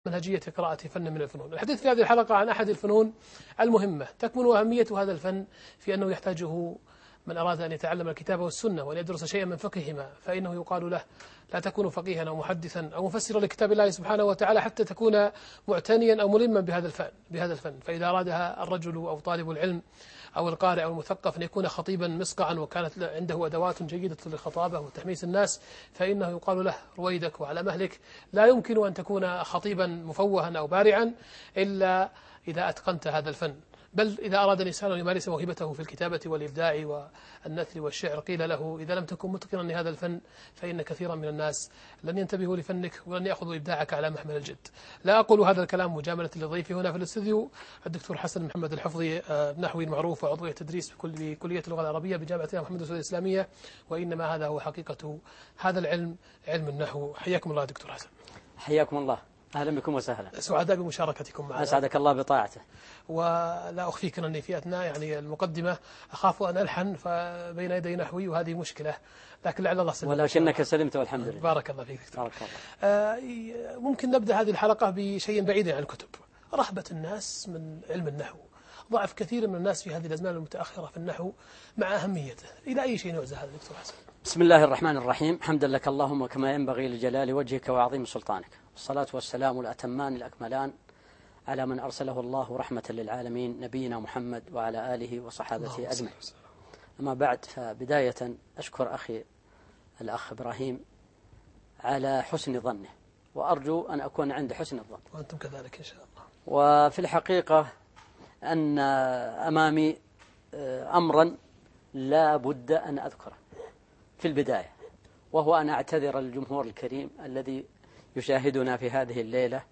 منهجية قراءة فن من الفنون. الحديث في هذه الحلقة عن أحد الفنون المهمة، تكمن أهمية هذا الفن في أنه يحتاجه من أراد أن يتعلم الكتاب والسنة وأن يدرس شيئا من فقههما، فإنه يقال له لا تكون فقيها أو محدثا أو مفسرا لكتاب الله سبحانه وتعالى حتى تكون معتنيا أو ملما بهذا الفن. فإذا أرادها الرجل أو طالب العلم أو القارئ أو المثقف أن يكون خطيبا مسقعا وكانت عنده أدوات جيدة للخطابة وتحميس الناس، فإنه يقال له رويدك وعلى مهلك، لا يمكن أن تكون خطيبا مفوها أو بارعا إلا إذا أتقنت هذا الفن. بل إذا أراد الإنسان أن يمارس موهبته في الكتابة والإبداع والنثر والشعر قيل له إذا لم تكن متقنا لهذا الفن فإن كثيرا من الناس لن ينتبهوا لفنك ولن يأخذوا إبداعك على محمل الجد. لا أقول هذا الكلام مجاملة لضيفي هنا في الاستوديو الدكتور حسن محمد الحفظي، نحوي معروف وعضو التدريس بكلية اللغة العربية بجامعة محمد السعود الإسلامية، وإنما هذا هو حقيقة هذا العلم، علم النحو. حياكم الله دكتور حسن. حياكم الله، أهلا بكم وسهلا. سعداء بمشاركتكم معنا. أسعدك الله بطاعته. ولا أخفيك أنني في أثناء المقدمة أخاف أن ألحن فبين يدي نحوي وهذه مشكلة، لكن لعل الله سلمك. ولكنك سلمت والحمد لله. بارك الله فيك دكتور. بارك الله. ممكن نبدأ هذه الحلقة بشيء بعيد عن الكتب. رهبة الناس من علم النحو، ضعف كثير من الناس في هذه الأزمان المتأخرة في النحو مع أهميته، إلى أي شيء نعزى هذا دكتور حسن؟ بسم الله الرحمن الرحيم، حمدا لك اللهم كما ينبغي لجلال وجهك وعظيم سلطانك، والصلاة والسلام الأتمان الأكملان على من أرسله الله رحمة للعالمين نبينا محمد وعلى آله وصحابته أجمعين. أما بعد، فبداية أشكر أخي الأخ إبراهيم على حسن ظنه، وأرجو أن أكون عند حسن الظن وأنتم كذلك إن شاء الله. وفي الحقيقة أن أمامي أمرا لا بد أن أذكره في البداية، وهو أن أعتذر الجمهور الكريم الذي يشاهدنا في هذه الليلة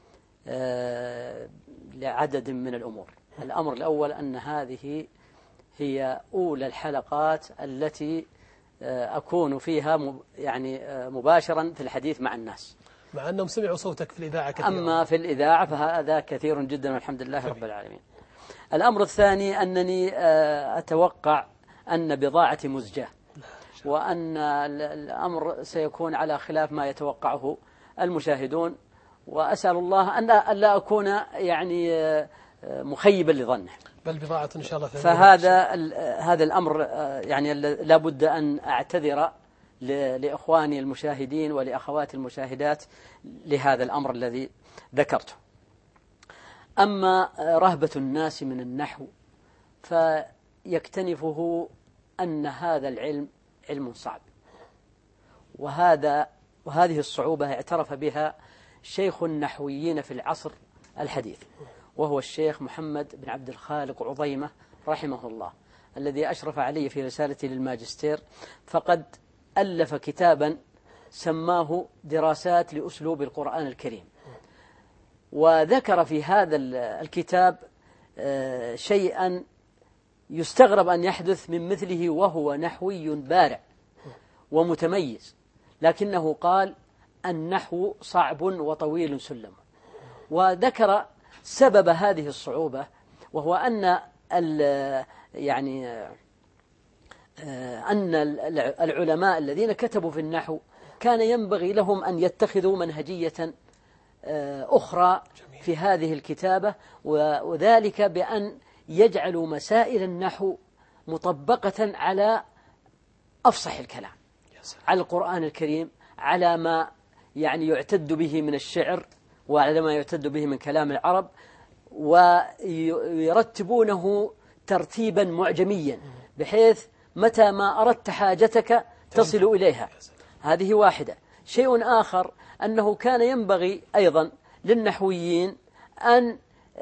لعدد من الأمور. الأمر الأول أن هذه هي أولى الحلقات التي أكون فيها يعني مباشرا في الحديث مع الناس، مع أنهم سمعوا صوتك في الإذاعة كثيرا. أما في الإذاعة فهذا كثير جدا والحمد لله رب العالمين. الأمر الثاني أنني أتوقع أن بضاعتي مزجاة، وأن الأمر سيكون على خلاف ما يتوقعه المشاهدون، وأسأل الله أن لا أكون يعني مخيبا لظنه، بل بضاعة إن شاء الله. هذا الأمر يعني لا بد أن أعتذر لإخواني المشاهدين ولأخواتي المشاهدات لهذا الأمر الذي ذكرته. أما رهبة الناس من النحو فيكتنفه أن هذا العلم علم صعب، وهذه الصعوبة اعترف بها شيخ النحويين في العصر الحديث، وهو الشيخ محمد بن عبد الخالق عظيمة رحمه الله، الذي أشرف عليه في رسالته للماجستير، فقد ألف كتابا سماه دراسات لأسلوب القرآن الكريم، وذكر في هذا الكتاب شيئا يستغرب أن يحدث من مثله، وهو نحوي بارع ومتميز، لكنه قال النحو صعب وطويل سلم. وذكر سبب هذه الصعوبة، وهو أن العلماء الذين كتبوا في النحو كان ينبغي لهم أن يتخذوا منهجية أخرى في هذه الكتابة، وذلك بأن يجعلوا مسائل النحو مطبقة على أفصح الكلام، على القرآن الكريم، على ما يعني يعتد به من الشعر، وعلى ما يعتد به من كلام العرب، ويرتبونه ترتيبا معجميا بحيث متى ما أردت حاجتك تصل إليها. هذه واحدة. شيء آخر أنه كان ينبغي أيضا للنحويين أن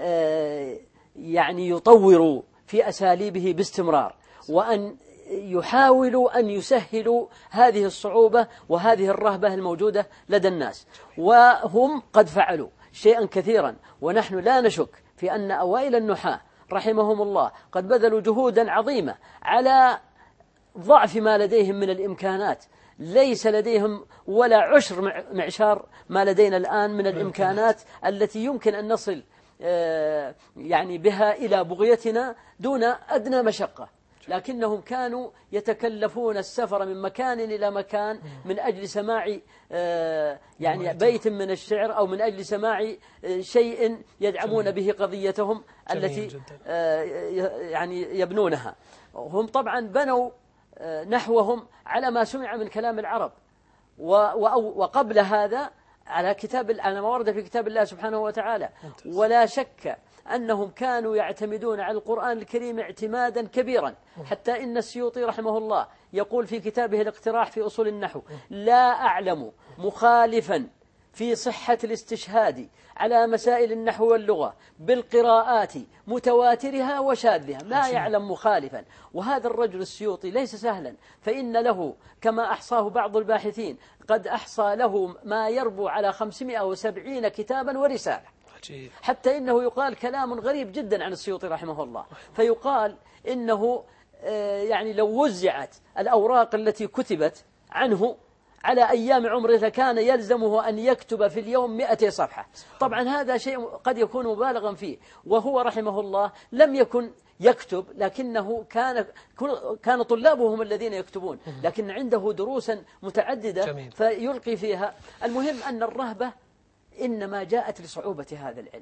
يعني يطوروا في أساليبه باستمرار، وأن يحاولوا أن يسهلوا هذه الصعوبة وهذه الرهبة الموجودة لدى الناس، وهم قد فعلوا شيئا كثيرا. ونحن لا نشك في أن أوائل النحاة رحمهم الله قد بذلوا جهودا عظيمة على ضعف ما لديهم من الإمكانات، ليس لديهم ولا عشر معشار ما لدينا الآن من الإمكانات التي يمكن أن نصل يعني بها إلى بغيتنا دون أدنى مشقة. لكنهم كانوا يتكلفون السفر من مكان إلى مكان من أجل سماع يعني بيت من الشعر أو من أجل سماع شيء يدعمون به قضيتهم التي يعني يبنونها. هم طبعا بنوا نحوهم على ما سمع من كلام العرب، وقبل هذا على ما ورد في كتاب الله سبحانه وتعالى. ولا شك أنهم كانوا يعتمدون على القرآن الكريم اعتمادا كبيرا، حتى إن السيوطي رحمه الله يقول في كتابه الاقتراح في أصول النحو: لا أعلم مخالفا في صحة الاستشهاد على مسائل النحو واللغة بالقراءات متواترها وشاذها، لا يعلم مخالفا. وهذا الرجل السيوطي ليس سهلا، فإن له كما أحصاه بعض الباحثين قد أحصى له ما يربو على 570 كتابا ورسالة. حتى إنه يقال كلام غريب جدا عن السيوطي رحمه الله، فيقال إنه يعني لو وزعت الأوراق التي كتبت عنه على أيام عمره لكان يلزمه أن يكتب في اليوم 200 صفحة. طبعا هذا شيء قد يكون مبالغا فيه، وهو رحمه الله لم يكن يكتب، لكنه كان طلابه هم الذين يكتبون، لكن عنده دروسا متعددة فيلقي فيها. المهم أن الرهبة إنما جاءت لصعوبة هذا العلم،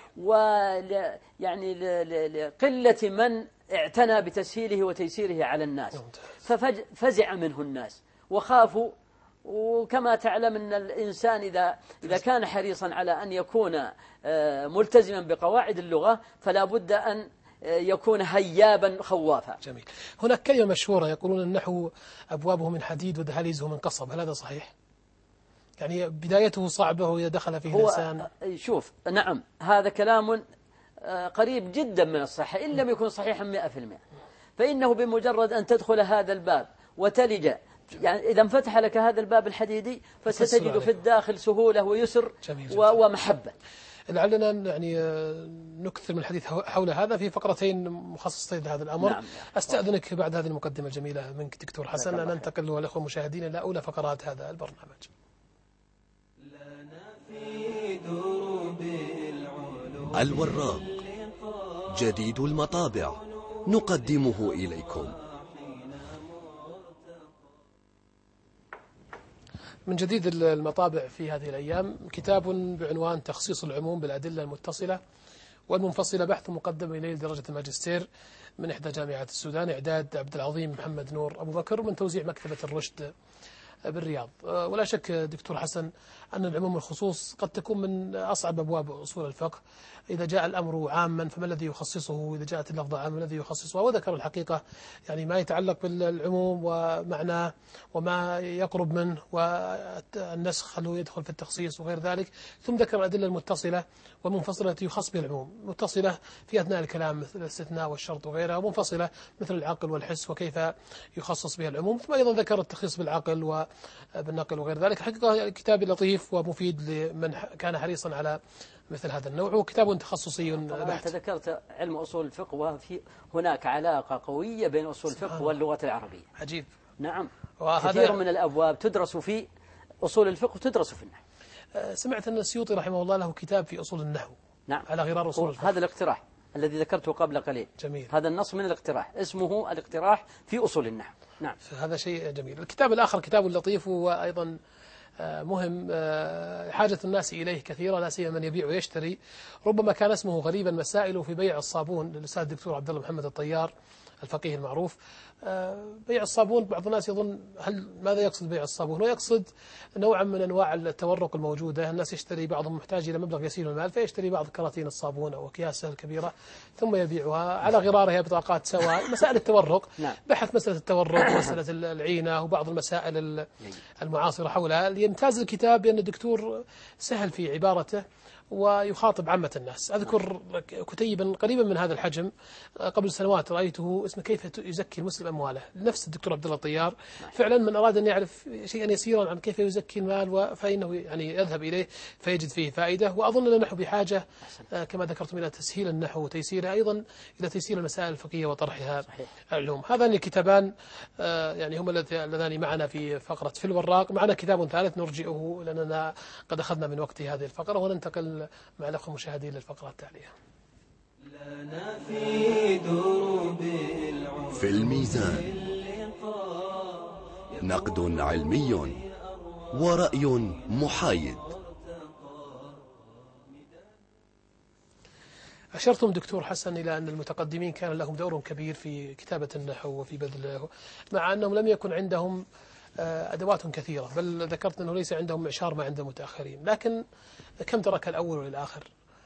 يعني لقلة من اعتنى بتسهيله وتيسيره على الناس، ففزع منه الناس وخافوا. وكما تعلم أن الإنسان إذا كان حريصا على أن يكون ملتزما بقواعد اللغة فلا بد أن يكون هيابا خوافا. جميل. هناك كلمة مشهورة يقولون النحو أبوابه من حديد ودهاليزه من قصب، هل هذا صحيح؟ يعني بدايته صعبة وإذا دخل فيه الإنسان. شوف، نعم، هذا كلام قريب جدا من الصحة، إن لم يكن صحيحا 100%. فإنه بمجرد أن تدخل هذا الباب وتلج، يعني إذا انفتح لك هذا الباب الحديدي فستجد في الداخل سهولة ويسر ومحبة. لعلنا يعني نكثر من الحديث حول هذا في فقرتين مخصصتين لهذا الأمر. نعم. أستأذنك بعد هذه المقدمة الجميلة منك دكتور حسن أن ننتقل والأخوة المشاهدين إلى أولى فقرات هذا البرنامج. الوراق جديد المطابع نقدمه إليكم. من جديد المطابع في هذه الأيام كتاب بعنوان تخصيص العموم بالأدلة المتصلة والمنفصلة، بحث مقدم إليه لدرجة الماجستير من إحدى جامعات السودان، إعداد عبد العظيم محمد نور أبو بكر، من توزيع مكتبة الرشد بالرياض. ولا شك دكتور حسن أن العموم والخصوص قد تكون من أصعب أبواب أصول الفقه. إذا جاء الأمر عاما فما الذي يخصصه، إذا جاءت اللفظة عاما الذي يخصصها. وذكر الحقيقة يعني ما يتعلق بالعموم ومعناه وما يقرب منه والنسخ هل هو يدخل في التخصيص وغير ذلك. ثم ذكر الأدلة المتصلة والمنفصلة التي يخص بها العموم، متصلة في أثناء الكلام مثل الاستثناء والشرط وغيرها، ومنفصلة مثل العقل والحس وكيف يخصص بها العموم. ثم أيضا ذكر التخصيص بالعقل وبالنقل وغير ذلك. حقيقة كتاب لطيف ومفيد لمن كان حريصا على مثل هذا النوع، وكتاب تخصصي بحت. أنت ذكرت علم أصول الفقه، وفي هناك علاقة قوية بين أصول الفقه واللغة العربية. عجيب. نعم، كثير من الأبواب تدرس في أصول الفقه وتدرس في النحو. سمعت أن السيوطي رحمه الله له كتاب في أصول النحو. نعم، على غرار أصول الفقه. هذا الاقتراح الذي ذكرته قبل قليل. جميل. هذا النص من الاقتراح، اسمه الاقتراح في أصول النحو. نعم، هذا شيء جميل. الكتاب الآخر كتاب لطيف وأيضا مهم، حاجة الناس إليه كثيرة، لا سيما من يبيع ويشتري. ربما كان اسمه غريبا، مسائل في بيع الصابون للأستاذ الدكتور عبد الله محمد الطيار الفقيه المعروف. بيع الصابون بعض الناس يظن ماذا يقصد بيع الصابون؟ هو يقصد نوعا من أنواع التورق الموجودة. الناس يشتري، بعضهم محتاج إلى مبلغ يسير من المال فيشتري بعض كراتين الصابون أو أكياسه الكبيرة ثم يبيعها على غرارها بطاقات سواء. مسائل التورق. بحث مسألة التورق ومسألة العينة وبعض المسائل المعاصرة حولها. يمتاز الكتاب بأن الدكتور سهل في عبارته ويخاطب عامة الناس. أذكر كتيبا قريبا من هذا الحجم قبل سنوات رأيته، اسمه كيف يزكي المسلم أمواله، نفس الدكتور عبد الله الطيار. فعلا من أراد أن يعرف شيئا يسيرا عن كيف يزكي المال فإنه يعني يذهب إليه فيجد فيه فائدة. وأظن أن نحن بحاجة كما ذكرتم إلى تسهيل النحو وتيسيره، أيضا إلى تيسير المسائل الفقهية وطرحها العلوم. هذان الكتابان يعني هما اللذان معنا في فقرة في الوراق. معنا كتاب ثالث نرجئه لأننا قد أخذنا من وقت هذه الفقرة، وننتقل مع الأخوة المشاهدين للفقرة التالية. لنا في دروب العلوم في الميزان. نقد علمي ورأي محايد. أشرتم دكتور حسن إلى أن المتقدمين كان لهم دور كبير في كتابة النحو وفي بذله، مع أنهم لم يكن عندهم أدوات كثيرة، بل ذكرت أنه ليس عندهم معشار ما عند المتأخرين، لكن كم ترك الأول والآخر.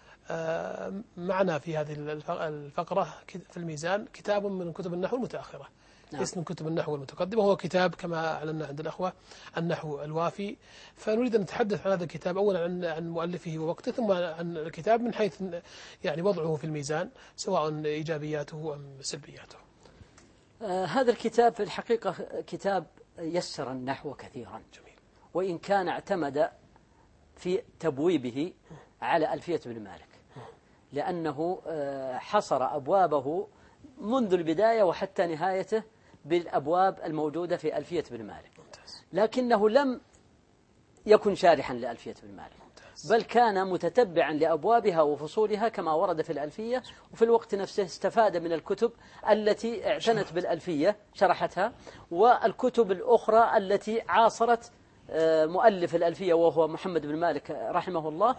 معنا في هذه الفقرة في الميزان كتاب من كتب النحو المتأخرة. نعم. اسم كتب النحو المتقدمة هو كتاب كما أعلنا عند الأخوة النحو الوافي. فنريد أن نتحدث عن هذا الكتاب أولا عن مؤلفه ووقته، ثم عن الكتاب من حيث يعني وضعه في الميزان، سواء إيجابياته أم سلبياته. هذا الكتاب في الحقيقة كتاب يسر النحو كثيرا. جميل. وإن كان اعتمد في تبويبه على ألفية بن مالك، لأنه حصر أبوابه منذ البداية وحتى نهايته بالأبواب الموجودة في ألفية بن مالك، لكنه لم يكن شارحا لألفية بن مالك، بل كان متتبعا لأبوابها وفصولها كما ورد في الألفية، وفي الوقت نفسه استفاد من الكتب التي اعتنت بالألفية شرحتها، والكتب الأخرى التي عاصرت مؤلف الألفية وهو محمد بن مالك رحمه الله،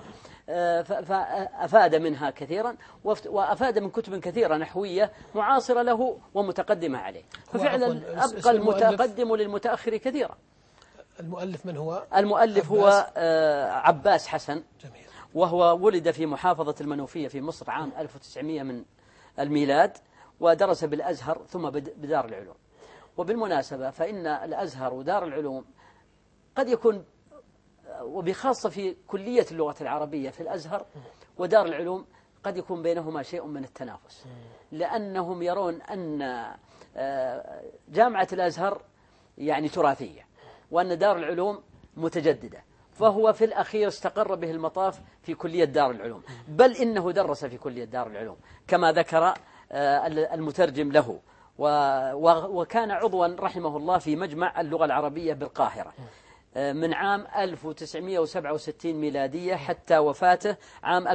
فأفاد منها كثيرا، وأفاد من كتب كثيرة نحوية معاصرة له ومتقدمة عليه، ففعلا أبقى المتقدم للمتأخر كثيرا. المؤلف من هو؟ المؤلف هو عباس حسن. جميل. وهو ولد في محافظة المنوفية في مصر عام 1900 من الميلاد، ودرس بالأزهر ثم بدار العلوم. وبالمناسبة فإن الأزهر ودار العلوم قد يكون، وبخاصة في كلية اللغة العربية في الأزهر ودار العلوم، قد يكون بينهما شيء من التنافس، لأنهم يرون أن جامعة الأزهر يعني تراثية، وأن دار العلوم متجددة، فهو في الأخير استقر به المطاف في كلية دار العلوم، بل إنه درس في كلية دار العلوم كما ذكر المترجم له، وكان عضوا رحمه الله في مجمع اللغة العربية بالقاهرة من عام 1967 ميلادية حتى وفاته عام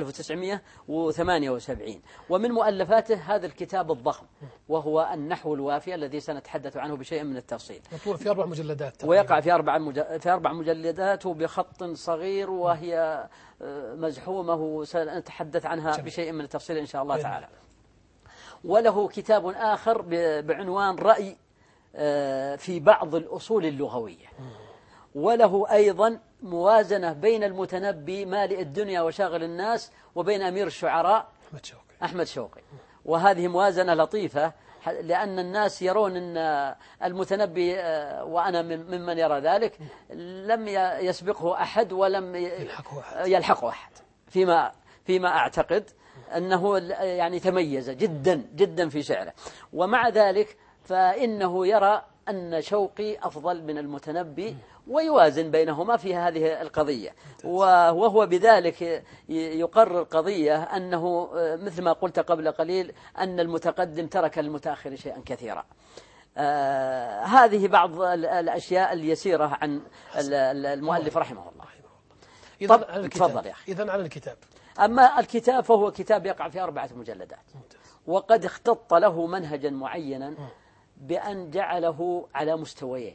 1978. ومن مؤلفاته هذا الكتاب الضخم وهو النحو الوافي الذي سنتحدث عنه بشيء من التفصيل. مطبوع في 4 مجلدات، ويقع في 4 مجلدات وبخط صغير، وهي مزحومة وسنتحدث عنها بشيء من التفصيل إن شاء الله تعالى. وله كتاب آخر بعنوان رأي في بعض الأصول اللغوية. وله أيضا موازنة بين المتنبي مالئ الدنيا وشاغل الناس وبين أمير الشعراء أحمد شوقي. وهذه موازنة لطيفة، لأن الناس يرون أن المتنبي، وأنا ممن يرى ذلك، لم يسبقه أحد ولم يلحقه أحد فيما أعتقد أنه يعني تميز جدا جدا في شعره. ومع ذلك فإنه يرى أن شوقي أفضل من المتنبي، ويوازن بينهما في هذه القضية، وهو بذلك يقرر قضية أنه مثل ما قلت قبل قليل أن المتقدم ترك للمتأخر شيئا كثيرا. هذه بعض الأشياء اليسيرة عن المؤلف رحمه الله. تفضل يا أخي. إذن على الكتاب. أما الكتاب فهو كتاب يقع في 4 مجلدات، وقد اختط له منهجا معينا بأن جعله على مستويين،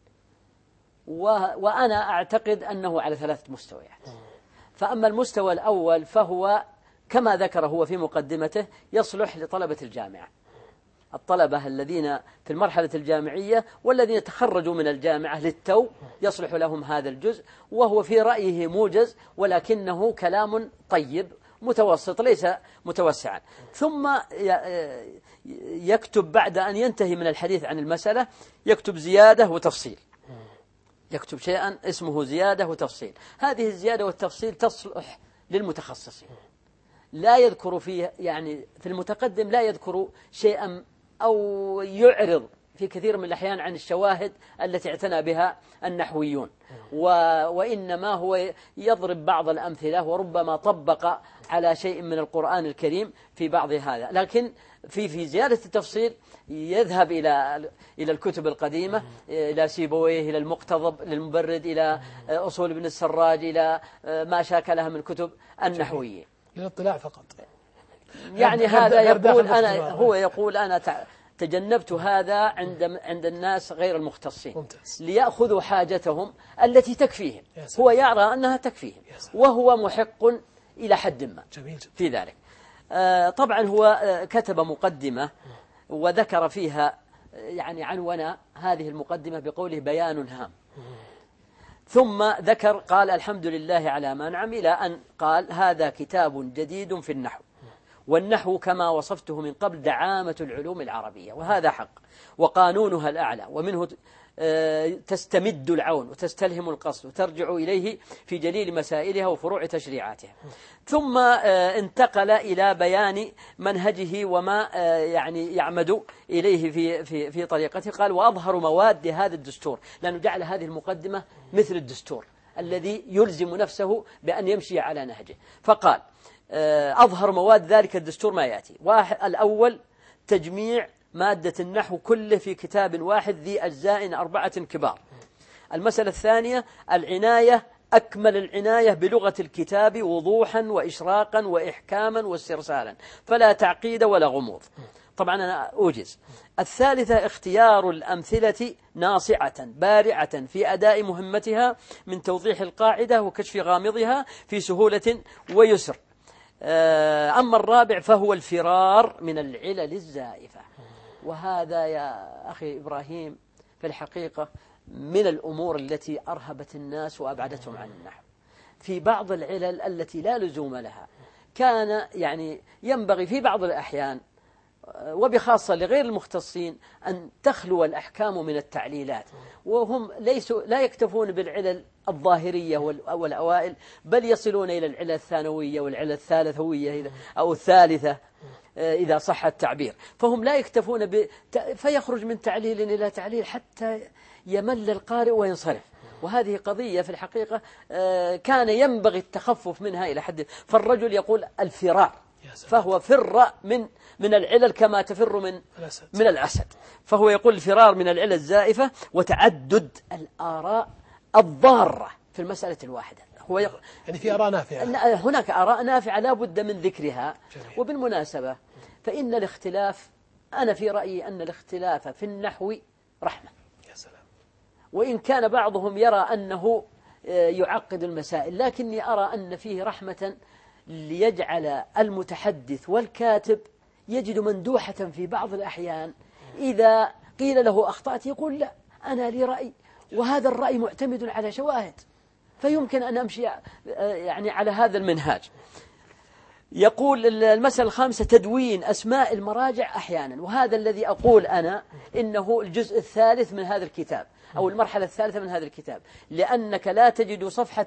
وأنا أعتقد أنه على 3 مستويات. فأما المستوى الأول فهو كما ذكر هو في مقدمته يصلح لطلبة الجامعة، الطلبة الذين في المرحلة الجامعية والذين تخرجوا من الجامعة للتو يصلح لهم هذا الجزء، وهو في رأيه موجز ولكنه كلام طيب متوسط ليس متوسعا. ثم يكتب بعد أن ينتهي من الحديث عن المسألة يكتب زيادة وتفصيل، يكتب شيئا اسمه زيادة وتفصيل. هذه الزيادة والتفصيل تصلح للمتخصصين، لا يذكر فيه يعني في المتقدم لا يذكر شيئا أو يعرض في كثير من الأحيان عن الشواهد التي اعتنى بها النحويون، وإنما هو يضرب بعض الأمثلة وربما طبق على شيء من القرآن الكريم في بعض هذا. لكن في زيادة التفصيل يذهب إلى الكتب القديمة، إلى سيبويه، إلى المقتضب للمبرد، إلى أصول ابن السراج، إلى ما شاكلها من الكتب النحوية للاطلاع فقط. يعني هذا يقول أنا، هو يقول أنا تجنبت هذا عند الناس غير المختصين ممتاز. ليأخذوا حاجتهم التي تكفيهم، هو يرى أنها تكفيهم وهو محق إلى حد ما جميل جدا في ذلك. طبعا هو كتب مقدمة وذكر فيها يعني عنوان هذه المقدمة بقوله بيان هام، ثم ذكر قال الحمد لله على ما نعم، إلى أن قال هذا كتاب جديد في النحو، والنحو كما وصفته من قبل دعامة العلوم العربية، وهذا حق، وقانونها الأعلى، ومنه تستمد العون وتستلهم القصد وترجع إليه في جليل مسائلها وفروع تشريعاتها. ثم انتقل إلى بيان منهجه وما يعني يعمد إليه في طريقته. قال وأظهر مواد هذا الدستور، لأنه جعل هذه المقدمة مثل الدستور الذي يلزم نفسه بأن يمشي على نهجه. فقال أظهر مواد ذلك الدستور ما يأتي: الأول تجميع مادة النحو كله في كتاب واحد ذي أجزاء 4 كبار. المسألة الثانية العناية، أكمل العناية بلغة الكتاب وضوحا وإشراقا وإحكاما واسترسالا، فلا تعقيد ولا غموض. طبعا أنا أوجز. الثالثة اختيار الأمثلة ناصعة بارعة في أداء مهمتها من توضيح القاعدة وكشف غامضها في سهولة ويسر. أما الرابع فهو الفرار من العلل الزائفة، وهذا يا أخي إبراهيم في الحقيقة من الأمور التي أرهبت الناس وأبعدتهم عن النحو. في بعض العلل التي لا لزوم لها كان يعني ينبغي في بعض الأحيان وبخاصة لغير المختصين أن تخلو الأحكام من التعليلات، وهم لا يكتفون بالعلل الظاهرية والأوائل، بل يصلون إلى العلل الثانوية والعلل الثالثوية أو الثالثة إذا صح التعبير. فهم لا يكتفون فيخرج من تعليل إلى تعليل حتى يمل القارئ وينصرف. وهذه قضية في الحقيقة كان ينبغي التخفف منها إلى حد. فالرجل يقول الفرار، فهو فر من العلل كما تفر من الأسد. فهو يقول الفرار من العلل الزائفة وتعدد الآراء الضارة في المسألة الواحدة. هو يعني في آراء نافعة، هناك آراء نافعة لا بد من ذكرها. وبالمناسبة فإن الاختلاف، أنا في رأيي أن الاختلاف في النحو رحمة. يا سلام. وإن كان بعضهم يرى أنه يعقد المسائل، لكني أرى أن فيه رحمة ليجعل المتحدث والكاتب يجد مندوحة في بعض الأحيان إذا قيل له أخطأت يقول لا، أنا لي رأي وهذا الرأي معتمد على شواهد، فيمكن أن أمشي يعني على هذا المنهاج. يقول المسألة الخامسة تدوين أسماء المراجع أحيانا، وهذا الذي أقول أنا إنه الجزء الثالث من هذا الكتاب أو المرحلة الثالثة من هذا الكتاب، لأنك لا تجد صفحة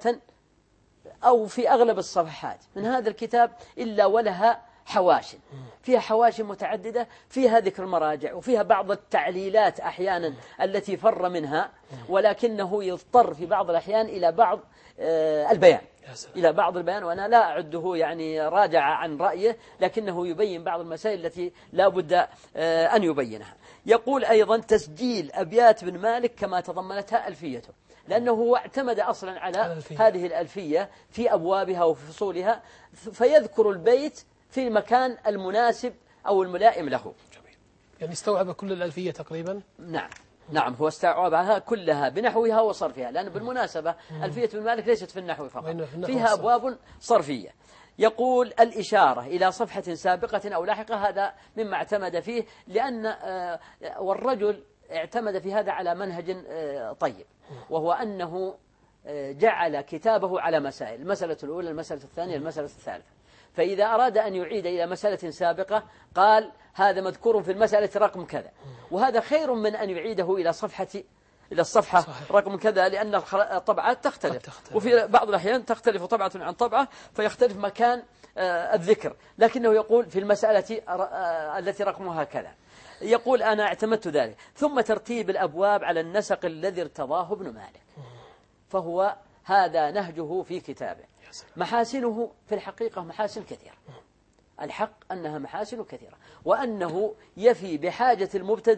أو في أغلب الصفحات من هذا الكتاب إلا ولها حواشي، فيها حواشي متعددة، فيها ذكر المراجع وفيها بعض التعليلات أحيانا التي فر منها، ولكنه يضطر في بعض الأحيان إلى بعض البيان، وأنا لا أعده يعني راجع عن رأيه، لكنه يبين بعض المسائل التي لا بد أن يبينها. يقول أيضا تسجيل أبيات بن مالك كما تضمنتها ألفيته، لأنه هو اعتمد أصلا على هذه الألفية في أبوابها وفي فصولها، فيذكر البيت في المكان المناسب أو الملائم له. جميل. يعني استوعب كل الألفية تقريبا. نعم هو استوعبها كلها بنحوها وصرفها، لأن بالمناسبة ألفية بن مالك ليست في النحو فقط، فيها أبواب صرفية. يقول الإشارة إلى صفحة سابقة أو لاحقة، هذا مما اعتمد فيه، لأن والرجل اعتمد في هذا على منهج طيب، وهو أنه جعل كتابه على مسائل: المسألة الأولى، المسألة الثانية، المسألة الثالثة. فإذا أراد أن يعيد إلى مسألة سابقة قال هذا مذكور في المسألة رقم كذا، وهذا خير من أن يعيده إلى الصفحة صحيح. رقم كذا، لأن الطبعات تختلف، وفي بعض الأحيان تختلف طبعة عن طبعة فيختلف مكان الذكر، لكنه يقول في المسألة التي رقمها كذا. يقول أنا اعتمدت ذلك. ثم ترتيب الأبواب على النسق الذي ارتضاه ابن مالك، فهو هذا نهجه في كتابه. محاسنه في الحقيقة محاسن كثيرة، الحق أنها محاسن كثيرة، وأنه يفي بحاجة المبتدئ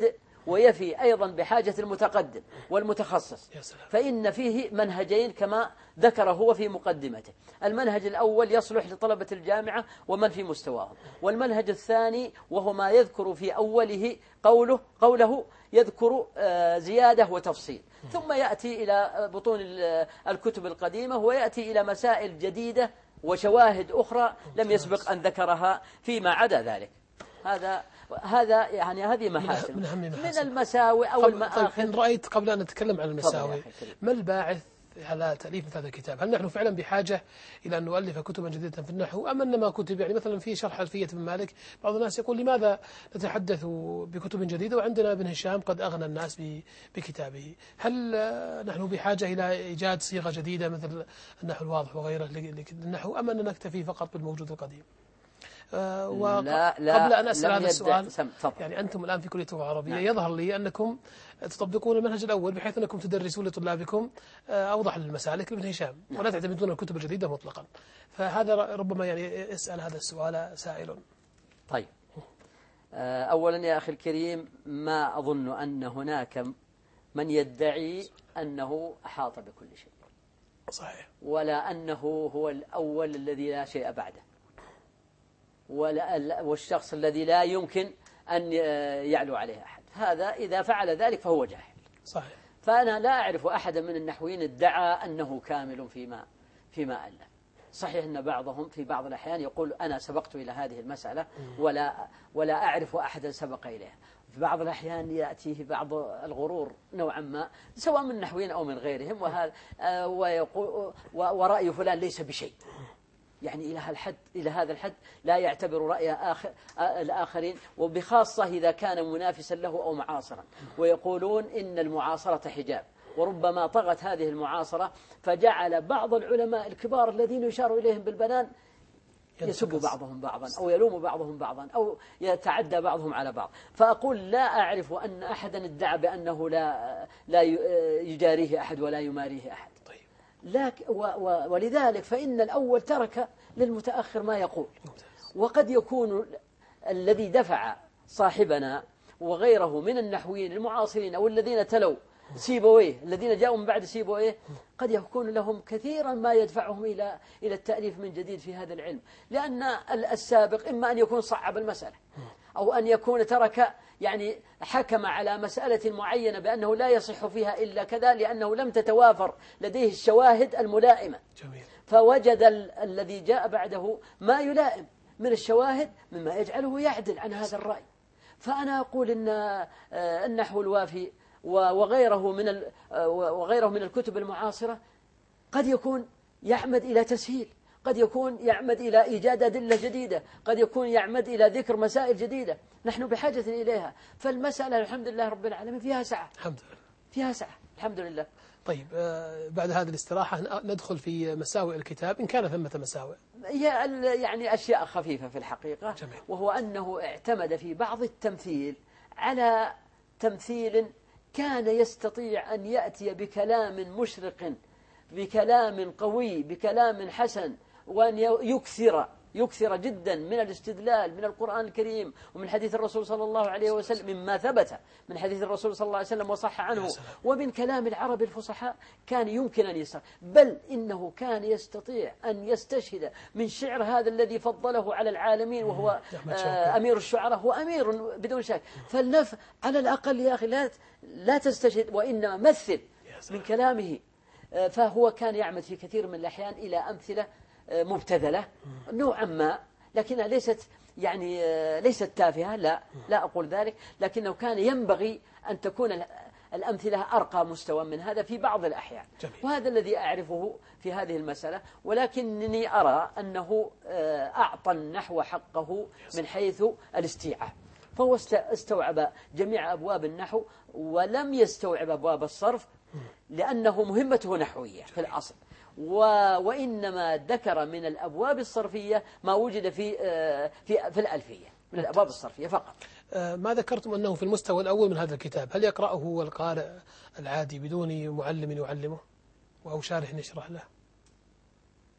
ويفي أيضا بحاجة المتقدم والمتخصص. يا سلام. فإن فيه منهجين كما ذكر هو في مقدمته. المنهج الأول يصلح لطلبة الجامعة ومن في مستواهم، والمنهج الثاني وهو ما يذكر في أوله قوله يذكر زيادة وتفصيل، ثم يأتي إلى بطون الكتب القديمة ويأتي إلى مسائل جديدة وشواهد أخرى لم يسبق أن ذكرها فيما عدا ذلك. هذا يعني هذه محاسن من المساوئ أو المآخذ. طيب إن رأيت قبل أن نتكلم عن المساوئ، ما الباعث على تأليف مثل هذا الكتاب؟ هل نحن فعلا بحاجة إلى أن نؤلف كتبا جديدة في النحو، أم أن ما كتب يعني مثلا في شرح ألفية بن مالك بعض الناس يقول لماذا نتحدث بكتب جديدة وعندنا ابن هشام قد أغنى الناس بكتابه؟ هل نحن بحاجة إلى إيجاد صيغة جديدة مثل النحو الواضح وغيره للنحو، أم أننا نكتفي فقط بالموجود القديم؟ وقبل أن أسأل هذا السؤال، يعني أنتم الآن في كلية اللغة العربية، يظهر لي أنكم تطبقون المنهج الأول بحيث أنكم تدرسون لطلابكم أوضح المسالك لابن هشام ولا تعتمدون الكتب الجديدة مطلقا، فهذا ربما يعني يسأل هذا السؤال سائل. طيب، أولا يا أخي الكريم، ما أظن أن هناك من يدعي أنه أحاط بكل شيء، صحيح، ولا أنه هو الأول الذي لا شيء بعده، والشخص الذي لا يمكن أن يعلو عليه أحد. هذا إذا فعل ذلك فهو جاهل. صحيح. فأنا لا أعرف أحدا من النحويين ادعى أنه كامل فيما ألف. صحيح أن بعضهم في بعض الأحيان يقول أنا سبقت إلى هذه المسألة ولا أعرف أحدا سبق إليها. في بعض الأحيان يأتيه بعض الغرور نوعا ما، سواء من النحويين أو من غيرهم، ورأي فلان ليس بشيء، يعني إلى هذا الحد لا يعتبر رأي الآخرين، وبخاصة إذا كان منافسا له أو معاصرا، ويقولون إن المعاصرة حجاب، وربما طغت هذه المعاصرة فجعل بعض العلماء الكبار الذين يشار إليهم بالبنان يسب بعضهم بعضا أو يلوم بعضهم بعضا أو يتعدى بعضهم على بعض. فأقول لا أعرف أن أحدا ادعى بأنه لا يجاريه أحد ولا يماريه أحد. ولذلك فإن الأول ترك للمتأخر ما يقول، وقد يكون الذي دفع صاحبنا وغيره من النحويين المعاصرين أو الذين تلوا سيبويه، الذين جاءوا من بعد سيبويه، قد يكون لهم كثيرا ما يدفعهم إلى التأليف من جديد في هذا العلم، لأن السابق إما أن يكون صعب المسألة أو أن يكون ترك، يعني حكم على مسألة معينة بأنه لا يصح فيها إلا كذا لأنه لم تتوافر لديه الشواهد الملائمة. جميل. فوجد الذي جاء بعده ما يلائم من الشواهد مما يجعله يعدل عن هذا الرأي. فأنا أقول إن النحو الوافي وغيره من الكتب المعاصرة قد يكون يعمد إلى تسهيل، قد يكون يعمد إلى إيجاد أدلة جديدة، قد يكون يعمد إلى ذكر مسائل جديدة نحن بحاجة إليها. فالمسألة الحمد لله رب العالمين فيها سعة، الحمد لله فيها سعة الحمد لله. طيب، بعد هذه الاستراحة ندخل في مساوئ الكتاب إن كان ثمة مساوئ. يعني أشياء خفيفة في الحقيقة. جميل. وهو أنه اعتمد في بعض التمثيل على تمثيل كان يستطيع أن يأتي بكلام مشرق، بكلام قوي، بكلام حسن، وأن يكثر جدا من الاستدلال من القرآن الكريم ومن حديث الرسول صلى الله عليه وسلم، مما ثبت من حديث الرسول صلى الله عليه وسلم وصح عنه، ومن كلام العرب الفصحاء كان يمكن أن يستطيع، بل إنه كان يستطيع أن يستشهد من شعر هذا الذي فضله على العالمين وهو أمير الشعراء، هو أمير بدون شك. على الأقل يا أخي لا تستشهد، وإنما مثل من كلامه. فهو كان يعمد في كثير من الأحيان إلى أمثلة مبتذلة نوعا ما، لكنها ليست تافهة، لا أقول ذلك، لكنه كان ينبغي أن تكون الأمثلة أرقى مستوى من هذا في بعض الأحيان. جميل. وهذا الذي أعرفه في هذه المسألة، ولكنني أرى أنه أعطى النحو حقه من حيث الاستيعاب، فهو استوعب جميع أبواب النحو ولم يستوعب أبواب الصرف لأنه مهمته نحوية في الأصل، وإنما ذكر من الأبواب الصرفية ما وجد في الألفية من الأبواب الصرفية فقط. ما ذكرتم أنه في المستوى الأول من هذا الكتاب، هل يقرأه القارئ العادي بدون معلم يعلمه أو شارح يشرح له؟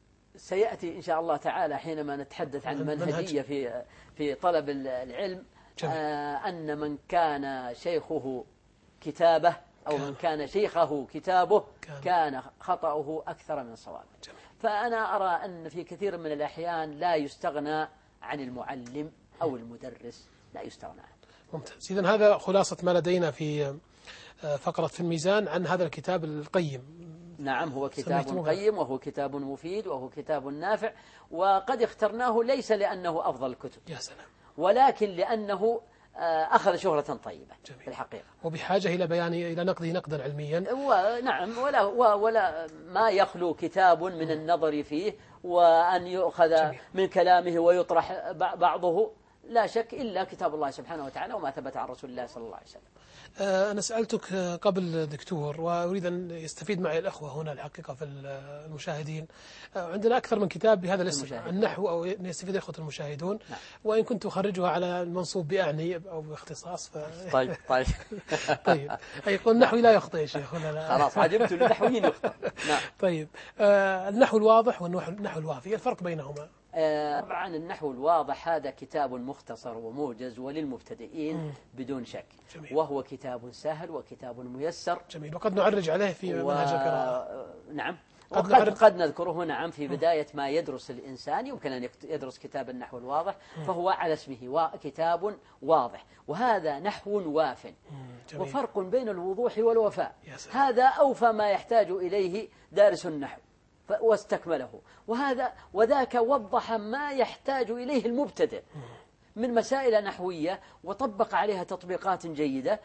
سيأتي إن شاء الله تعالى حينما نتحدث عن المنهجية في طلب العلم، أن من كان شيخه كتابه أو من كان شيخه كتابه كان خطأه أكثر من صوابه. فأنا أرى أن في كثير من الأحيان لا يستغنى عن المعلم أو المدرس، لا يستغنى عنه. ممتاز. إذن هذا خلاصة ما لدينا في فقرة في الميزان عن هذا الكتاب القيم. نعم، هو كتاب قيم وهو كتاب مفيد وهو كتاب نافع، وقد اخترناه ليس لأنه أفضل الكتب، يا سلام، ولكن لأنه أخذ شهرة طيبة في الحقيقة، وبحاجة إلى بيان إلى نقده نقدا علميا. ونعم، ولا ما يخلو كتاب من النظر فيه وأن يؤخذ من كلامه ويطرح بعضه، لا شك إلا كتاب الله سبحانه وتعالى وما ثبت عن رسول الله صلى الله عليه وسلم. أنا سألتك قبل دكتور، وأريد أن يستفيد معي الأخوة هنا الحقيقة في المشاهدين. عندنا أكثر من كتاب بهذا الاسم، النحو، أو يستفيد الأخوة المشاهدون. نعم. وإن كنت أخرجها على المنصوب بأعني أو باختصاص طيب طيب. يقول النحو لا يخطئ يا شيخ. خلاص، عجبت للنحويين يخطئ. نعم. طيب، النحو الواضح والنحو الوافي، الفرق بينهما؟ طبعا النحو الواضح هذا كتاب مختصر وموجز وللمبتدئين بدون شك. جميل. وهو كتاب سهل وكتاب ميسر. جميل. وقد نعرج عليه في منهج القراءة. نعم، قد نذكره. نعم، في بداية ما يدرس الإنسان يمكن أن يدرس كتاب النحو الواضح، فهو على اسمه كتاب واضح، وهذا نحو واف. وفرق بين الوضوح والوفاء، هذا أوفى ما يحتاج إليه دارس النحو واستكمله، وذاك وضح ما يحتاج إليه المبتدئ من مسائل نحوية وطبق عليها تطبيقات جيدة،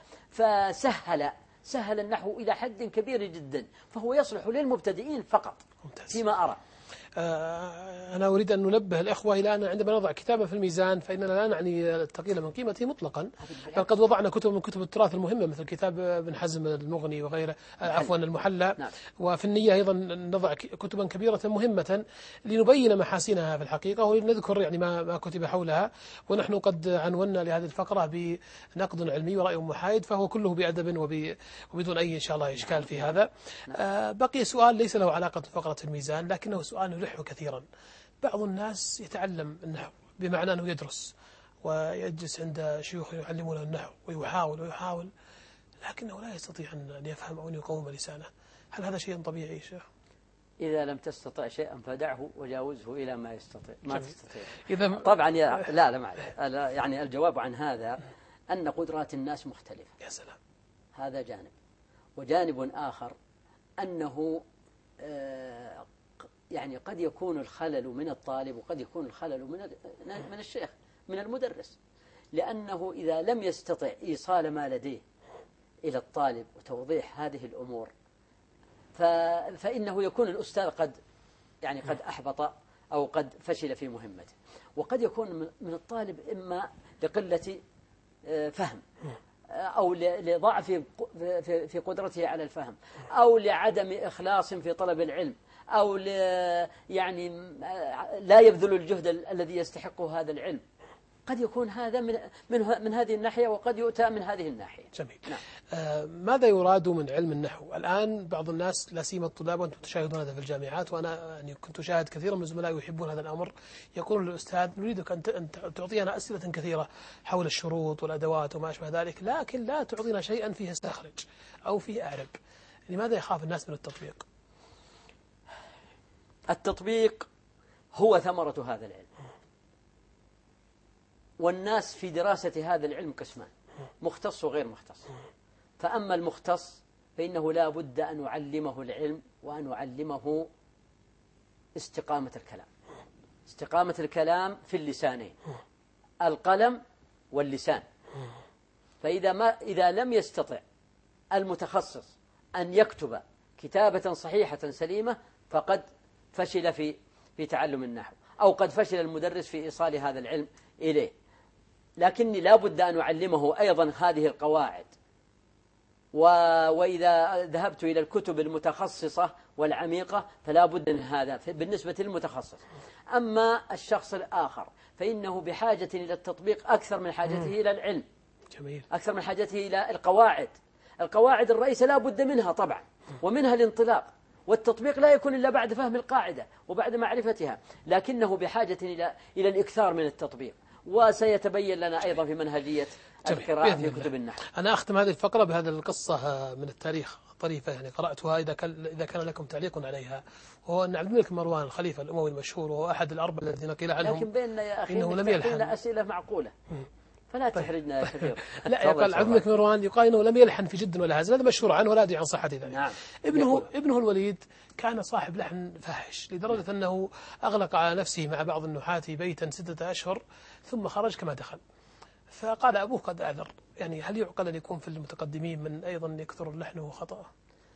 فسهل النحو إلى حد كبير جدا، فهو يصلح للمبتدئين فقط. ممتاز. فيما أرى. أنا أريد أن ننبه الأخوة إلى أن عندما نضع كتابا في الميزان فإننا لا نعني الثقيل من قيمته مطلقا، بل قد وضعنا كتب من كتب التراث المهمة مثل كتاب ابن حزم المغني وغيره، عفوا المحلى. نعم. وفي النية أيضا نضع كتبا كبيرة مهمة لنبين محاسنها في الحقيقة ولنذكر يعني ما كتب حولها. ونحن قد عنونا لهذه الفقرة بنقد علمي ورأي محايد، فهو كله بأدب وبدون أي إن شاء الله إشكال في هذا. بقي سؤال ليس له علاقة بفقرة الميزان، لكنه سؤال يلح كثيرا. بعض الناس يتعلم النحو بمعنى أنه يدرس ويجلس عند شيوخ يعلمونه النحو ويحاول لكنه لا يستطيع أن يفهم أو أن يقوم لسانه. هل هذا شيء طبيعي شيخ؟ إذا لم تستطع شيئا فدعه وجاوزه إلى ما يستطيع. ما تستطيع إذا طبعا لا يعني الجواب عن هذا أن قدرات الناس مختلفة. يا سلام. هذا جانب، وجانب آخر أنه يعني قد يكون الخلل من الطالب وقد يكون الخلل من الشيخ من المدرس، لأنه إذا لم يستطع إيصال ما لديه إلى الطالب وتوضيح هذه الأمور فإنه يكون الأستاذ قد أحبط أو قد فشل في مهمته. وقد يكون من الطالب إما لقلة فهم أو لضعف في قدرته على الفهم أو لعدم إخلاص في طلب العلم أو يعني لا يبذل الجهد الذي يستحقه هذا العلم. قد يكون هذا من هذه الناحية وقد يؤتى من هذه الناحية. جميل. نعم. ماذا يراد من علم النحو؟ الآن بعض الناس لا سيما الطلاب، وأنتم تشاهدون هذا في الجامعات وأنا يعني كنت أشاهد كثيرا من زملائي يحبون هذا الأمر، يقول للأستاذ نريدك أن تعطينا أسئلة كثيرة حول الشروط والأدوات وما أشبه ذلك، لكن لا تعطينا شيئا فيه استخرج أو فيه أعرب. لماذا يخاف الناس من التطبيق؟ التطبيق هو ثمرة هذا العلم، والناس في دراسة هذا العلم قسمان، مختص وغير مختص. فأما المختص فإنه لا بد أن نعلمه العلم وأن نعلمه استقامة الكلام. استقامة الكلام في اللسانين، القلم واللسان. فإذا لم يستطع المتخصص أن يكتب كتابة صحيحة سليمة فقد فشل في تعلم النحو، أو قد فشل المدرس في إيصال هذا العلم إليه. لكني لا بد أن أعلمه أيضا هذه القواعد. وإذا ذهبت إلى الكتب المتخصصة والعميقة فلا بد من هذا بالنسبة للمتخصص. أما الشخص الآخر فإنه بحاجة إلى التطبيق أكثر من حاجته إلى العلم. جميل. أكثر من حاجته إلى القواعد الرئيسة لا بد منها طبعا، ومنها الانطلاق، والتطبيق لا يكون إلا بعد فهم القاعدة وبعد معرفتها، لكنه بحاجة إلى الإكثار من التطبيق. وسيتبين لنا أيضا في منهجية القراءة في كتب النحو. أنا أختم هذه الفقرة بهذه القصة من التاريخ طريفة، يعني قرأتها إذا كان لكم تعليق عليها، وهو أن عبد الملك مروان الخليفة الأموي المشهور وهو أحد الأربعة الذين قيل عنهم لكن بيننا يا أخي إنه لم يلحن أسئلة معقولة فلا تحرجنا يا كثير. لا، يقال عبد الملك مروان يقال انه لم يلحن في جد ولا هزل، هذا مشهور عنه ولا ادري عن صحة ذلك. نعم. ابنه الوليد كان صاحب لحن فاحش لدرجة انه اغلق على نفسه مع بعض النحاة بيتا 6 أشهر ثم خرج كما دخل. فقال ابوه قد اعذر، يعني هل يعقل ان يكون في المتقدمين من ايضا يكثر اللحن وخطأه؟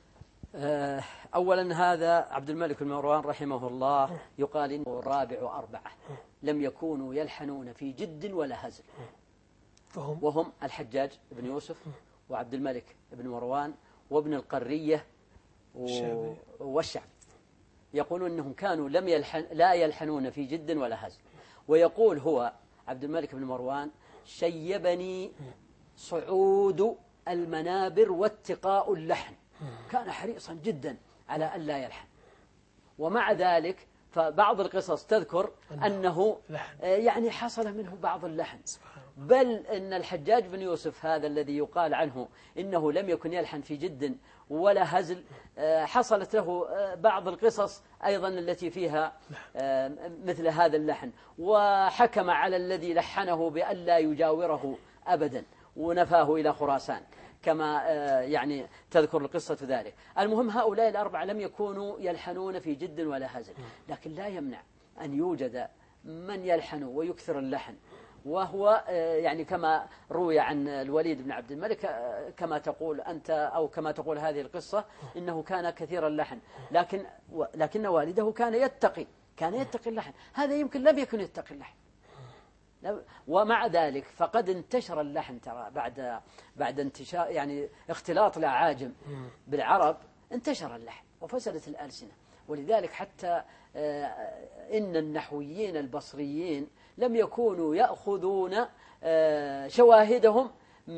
أولا هذا عبد الملك مروان رحمه الله يقال إنه رابع 4 لم يكونوا يلحنون في جد ولا هزل، وهم الحجاج بن يوسف وعبد الملك بن مروان وابن القرية والشعبي. يقولون أنهم كانوا لا يلحنون في جد ولا هزل. ويقول هو عبد الملك بن مروان: شيبني صعود المنابر واتقاء اللحن. كان حريصا جدا على أن لا يلحن، ومع ذلك فبعض القصص تذكر أنه يعني حصل منه بعض اللحن، بل أن الحجاج بن يوسف هذا الذي يقال عنه إنه لم يكن يلحن في جد ولا هزل حصلت له بعض القصص أيضا التي فيها مثل هذا اللحن، وحكم على الذي لحنه بأن لا يجاوره أبدا ونفاه إلى خراسان كما يعني تذكر القصة ذلك. المهم هؤلاء الأربعة لم يكونوا يلحنون في جد ولا هزل، لكن لا يمنع أن يوجد من يلحن ويكثر اللحن، وهو يعني كما روي عن الوليد بن عبد الملك كما تقول أنت أو كما تقول هذه القصة إنه كان كثير اللحن، لكن والده كان يتقي اللحن، هذا يمكن لم يكن يتقي اللحن. ومع ذلك فقد انتشر اللحن، ترى بعد انتشار يعني اختلاط الأعاجم بالعرب انتشر اللحن وفسدت الألسنة. ولذلك حتى إن النحويين البصريين لم يكونوا يأخذون شواهدهم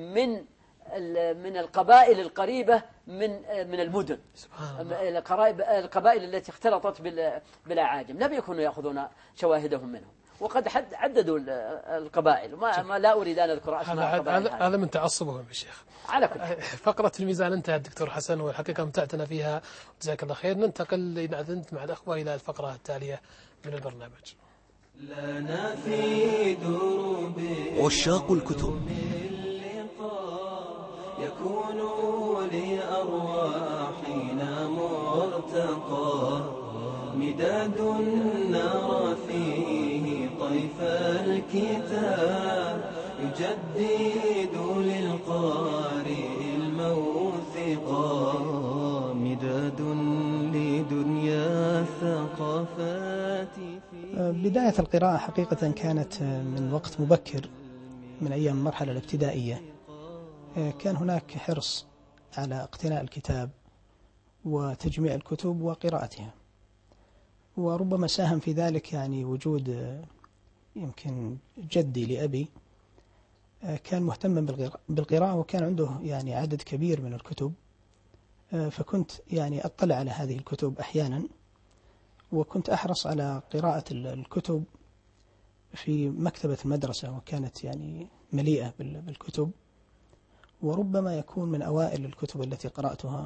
من القبائل القريبة من المدن، القبائل التي اختلطت بالأعاجم لم يكونوا يأخذون شواهدهم منهم، وقد عددوا القبائل ما لا أريد أن أذكر أسماء القبائل. هذا من تعصبهم يا شيخ. على كل فقرة الميزان انتهت دكتور حسن، والحقيقة متعتنا فيها، جزاك الله خير. ننتقل إن أذنت مع الأخوة إلى الفقرة التالية من البرنامج. لنا في دروب عشاق الكتب يكون لأرواحنا مرتقى، مداد نرى فيه طيف الكتاب، يجدد للقارئ الموثقا، مداد لدنيا الثقافات. بداية القراءة حقيقة كانت من وقت مبكر من أيام المرحلة الابتدائية. كان هناك حرص على اقتناء الكتاب وتجميع الكتب وقراءتها، وربما ساهم في ذلك يعني وجود يمكن جدي لأبي كان مهتما بالقراءة، وكان عنده يعني عدد كبير من الكتب، فكنت يعني أطلع على هذه الكتب أحيانا، وكنت أحرص على قراءة الكتب في مكتبة المدرسة، وكانت يعني مليئة بالكتب. وربما يكون من أوائل الكتب التي قرأتها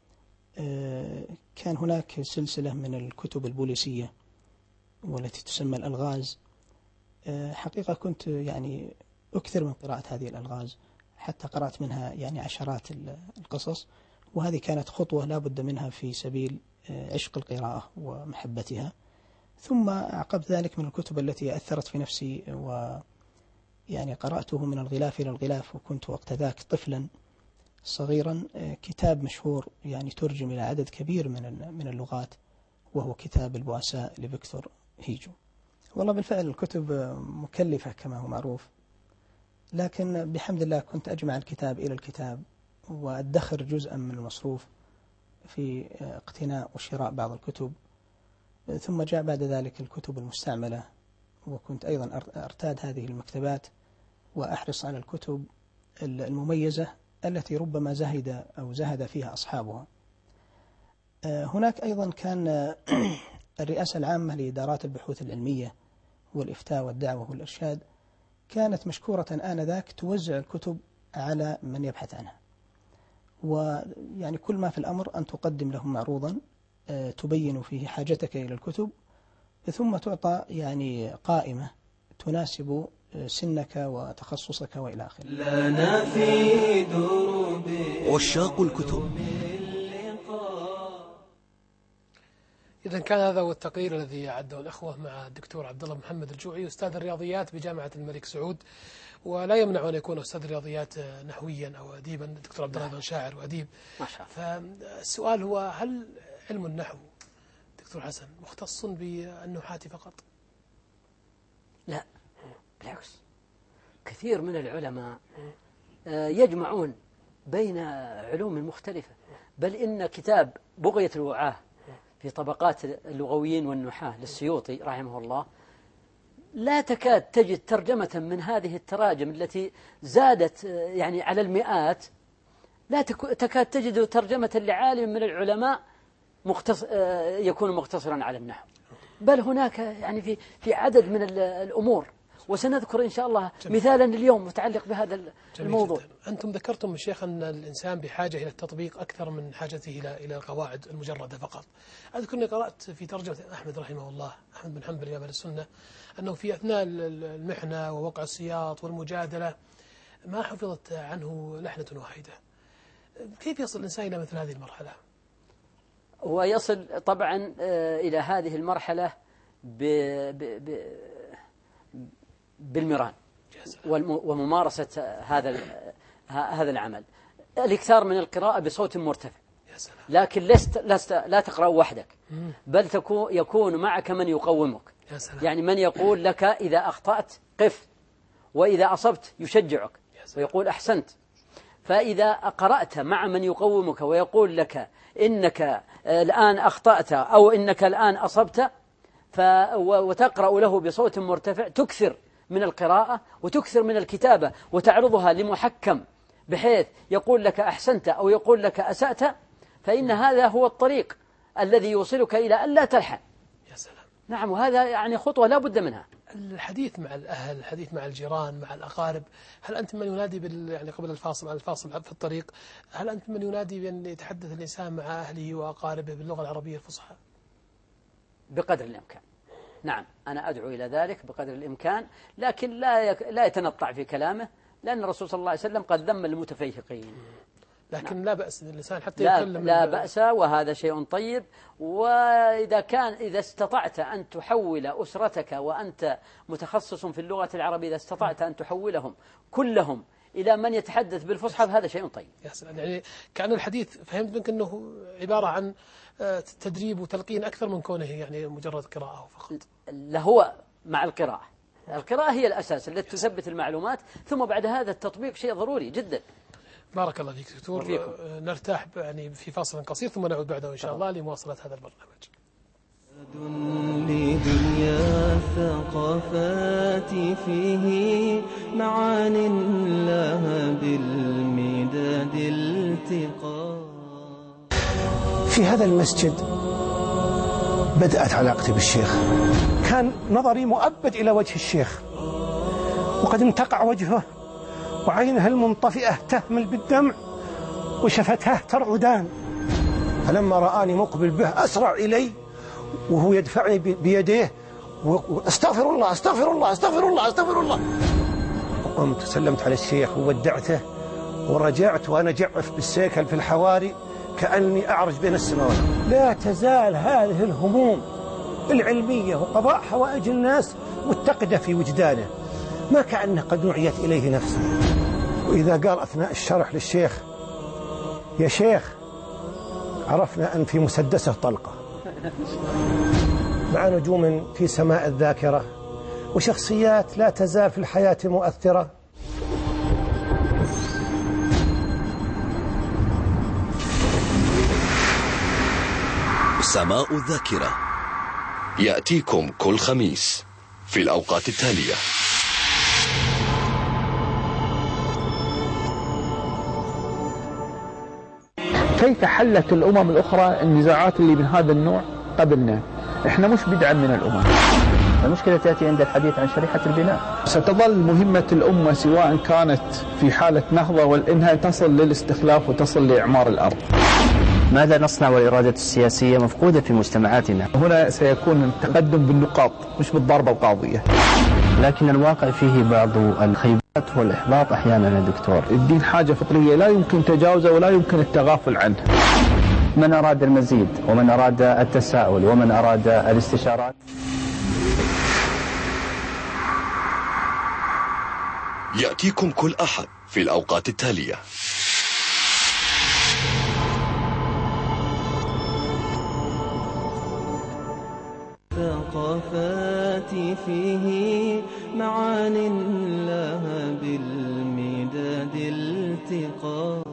كان هناك سلسلة من الكتب البوليسية والتي تسمى الألغاز. حقيقة كنت يعني أكثر من قراءة هذه الألغاز، حتى قرأت منها يعني عشرات القصص، وهذه كانت خطوة لا بد منها في سبيل عشق القراءة ومحبتها. ثم أعقبت ذلك من الكتب التي أثرت في نفسي، ويعني قرأته من الغلاف إلى الغلاف، وكنت وقت ذاك طفلا صغيرا. كتاب مشهور يعني ترجم إلى عدد كبير من اللغات، وهو كتاب البؤساء لفيكتور هيجو. والله بالفعل الكتب مكلفة كما هو معروف، لكن بحمد الله كنت أجمع الكتاب إلى الكتاب، وأدخر جزءا من المصروف في اقتناء وشراء بعض الكتب. ثم جاء بعد ذلك الكتب المستعملة، وكنت أيضا أرتاد هذه المكتبات وأحرص على الكتب المميزة التي ربما زهد فيها أصحابها. هناك أيضا كان الرئاسة العامة لإدارات البحوث العلمية والإفتاء والدعوة والإرشاد كانت مشكورة آنذاك توزع الكتب على من يبحث عنها، ويعني كل ما في الأمر أن تقدم لهم معروضا تبين فيه حاجتك إلى الكتب، ثم تعطى يعني قائمة تناسب سنك وتخصصك وإلى آخره. لنا في دروب عشاق الكتب. إذا كان هذا هو التقرير الذي أعده الأخوة مع الدكتور عبد الله محمد الجوعي أستاذ الرياضيات بجامعة الملك سعود، ولا يمنع أن يكون أستاذ الرياضيات نحويا أو أديبا. الدكتور عبد الله شاعر وأديب ما شاء الله. فالسؤال هو هل علم النحو دكتور حسن مختص بالنحاة فقط؟ لا بالعكس، كثير من العلماء يجمعون بين علوم مختلفة، بل إن كتاب بغية الوعاة في طبقات اللغويين والنحاة للسيوطي رحمه الله لا تكاد تجد ترجمة من هذه التراجم التي زادت يعني على المئات، لا تكاد تجد ترجمة لعالم من العلماء يكون مقتصرا على النحو، بل هناك يعني في عدد من الأمور، وسنذكر إن شاء الله مثالا اليوم متعلق بهذا الموضوع. أنتم ذكرتم الشيخ أن الإنسان بحاجة إلى التطبيق أكثر من حاجته إلى القواعد المجردة فقط. أذكرني قرأت في ترجمة أحمد رحمه الله، أحمد بن حنبل إمام السنة، أنه في أثناء المحنة ووقع السياط والمجادلة ما حفظت عنه لحنة واحدة. كيف يصل الإنسان إلى مثل هذه المرحلة؟ ويصل طبعا إلى هذه المرحلة بالمران وممارسة هذا العمل. الإكثار من القراءة بصوت مرتفع، لكن لا تقرأ وحدك، بل يكون معك من يقومك، يعني من يقول لك إذا أخطأت قف، وإذا أصبت يشجعك ويقول أحسنت. فإذا قرأت مع من يقومك ويقول لك إنك الآن أخطأت أو إنك الآن أصبت وتقرأ له بصوت مرتفع، تكثر من القراءة وتكثر من الكتابة وتعرضها لمحكم بحيث يقول لك أحسنت أو يقول لك أسأت، فإن هذا هو الطريق الذي يوصلك إلى أن لا تلحن. يا سلام. نعم، وهذا يعني خطوة لا بد منها. الحديث مع الأهل، الحديث مع الجيران، مع الأقارب، هل أنت من ينادي يعني قبل الفاصل، على الفاصل في الطريق، هل أنت من ينادي بأن يتحدث الإنسان مع أهله وأقاربه باللغة العربية الفصحى؟ بقدر الإمكان، نعم، أنا أدعو إلى ذلك بقدر الإمكان، لكن لا يتنطع في كلامه، لأن الرسول صلى الله عليه وسلم قد ذم المتفيهقين. لكن نعم. لا بأس للإنسان حتى يتكلم، لا بأس، وهذا شيء طيب. إذا استطعت أن تحول أسرتك وأنت متخصص في اللغة العربية، إذا استطعت أن تحولهم كلهم إلى من يتحدث بالفصحى، هذا شيء طيب. يا سلام، يعني كأن الحديث فهمت منك أنه عبارة عن تدريب وتلقين أكثر من كونه يعني مجرد قراءة فقط. لا، هو مع القراءة هي الأساس التي تثبت المعلومات، ثم بعد هذا التطبيق شيء ضروري جدا. بارك الله فيك دكتور. نرتاح يعني في فاصل قصير ثم نعود بعده إن شاء الله لمواصلة هذا البرنامج. لدنيا الثقافات فيه معان لها بالمداد التقاء. في هذا المسجد بدأت علاقتي بالشيخ، كان نظري مؤبد إلى وجه الشيخ، وقد انتقع وجهه وعينه المنطفئة تهمل بالدمع وشفتاه ترعدان، فلما رآني مقبل به أسرع إلي وهو يدفعني بيديه واستغفر الله استغفر الله استغفر الله استغفر الله. وقمت سلمت على الشيخ وودعته ورجعت وأنا جعف بالسيكل في الحواري كأني أعرج بين السماوات. لا تزال هذه الهموم العلمية وقضاء حوائج الناس متقدة في وجدانه، ما كأنه قد نعيت إليه نفسه. وإذا قال أثناء الشرح للشيخ يا شيخ، عرفنا أن في مسدسه طلقة، مع نجوم في سماء الذاكرة وشخصيات لا تزال في الحياة مؤثرة. سماء الذاكرة يأتيكم كل خميس في الأوقات التالية. كيف حلت الأمم الأخرى النزاعات اللي من هذا النوع قبلنا؟ إحنا مش بدعا من الأمم. المشكلة تأتي عند الحديث عن شريحة البناء. ستظل مهمة الأمة سواء كانت في حالة نهضة وإنها تصل للاستخلاف وتصل لإعمار الأرض. ماذا نصنع والإرادة السياسية مفقودة في مجتمعاتنا؟ هنا سيكون التقدم بالنقاط مش بالضربة القاضية. لكن الواقع فيه بعض الخيبات والإحباط أحيانا يا دكتور. الدين حاجة فطرية لا يمكن تجاوزه ولا يمكن التغافل عنه. من أراد المزيد ومن أراد التساؤل ومن أراد الاستشارات. يأتيكم كل أحد في الأوقات التالية. ثقافاتي فيه معان لها بالمداد التقاء.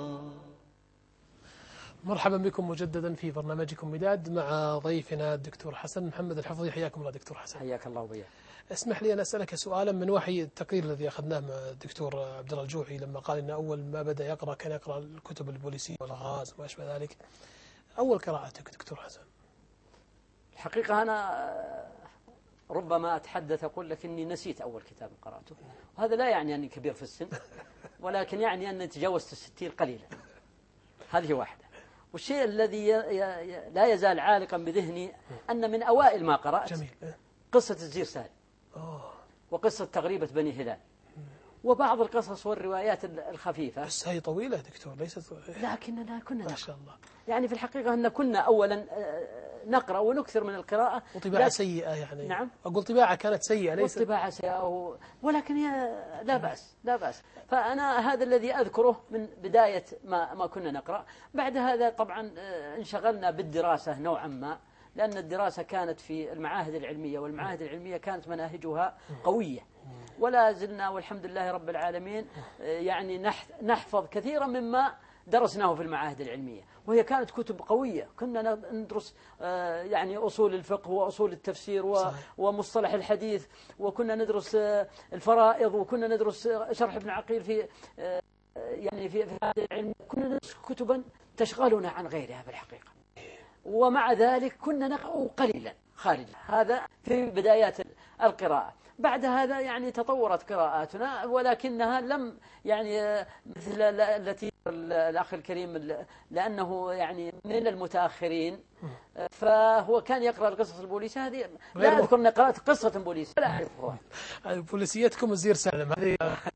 مرحبا بكم مجددا في برنامجكم مداد مع ضيفنا الدكتور حسن محمد الحفظي. حياكم الله دكتور حسن. حياك الله وبياك. اسمح لي أن أسألك سؤالا من وحي التقرير الذي أخذناه مع الدكتور عبد الله الجوحي لما قال إن أول ما بدأ يقرأ كان يقرأ الكتب البوليسية والألغاز وما أشبه ذلك. أول قراءتك دكتور حسن؟ الحقيقة أنا ربما أتحدث أقول لك إني نسيت أول كتاب قرأته، وهذا لا يعني أني كبير في السن، ولكن يعني أني تجاوزت 60 قليلا. هذه واحدة. والشيء الذي لا يزال عالقا بذهني أن من أوائل ما قرأت قصة الزير سالم وقصة تغريبة بني هلال وبعض القصص والروايات الخفيفة. بس هي طويلة دكتور ليست، لكننا كنا ما شاء الله يعني في الحقيقة أن كنا أولا نقرأ ونكثر من القراءة. وطباعة سيئة يعني. نعم. أقول طباعة كانت سيئة ليست طباعة سيئة ولكن لا بأس لا بأس. فأنا هذا الذي أذكره من بداية ما كنا نقرأ. بعد هذا طبعا انشغلنا بالدراسة نوعا ما، لأن الدراسة كانت في المعاهد العلمية، والمعاهد العلمية كانت مناهجها قوية، ولا زلنا والحمد لله رب العالمين يعني نحفظ كثيرا مما درسناه في المعاهد العلمية، وهي كانت كتب قوية. كنا ندرس يعني أصول الفقه وأصول التفسير ومصطلح الحديث، وكنا ندرس الفرائض، وكنا ندرس شرح ابن عقيل في يعني في هذا العلم. كنا ندرس كتبا تشغلنا عن غيرها في الحقيقة، ومع ذلك كنا نقرأ قليلا خارج هذا في بدايات القراءة. بعد هذا يعني تطورت قراءاتنا، ولكنها لم يعني مثل التي الأخ الكريم، لأنه يعني من المتأخرين، فهو كان يقرأ القصص البوليسية. هذه لا أذكر أن قرأت قصة بوليسية لا أعرفها. بوليسيتكم الزير سالم هذه.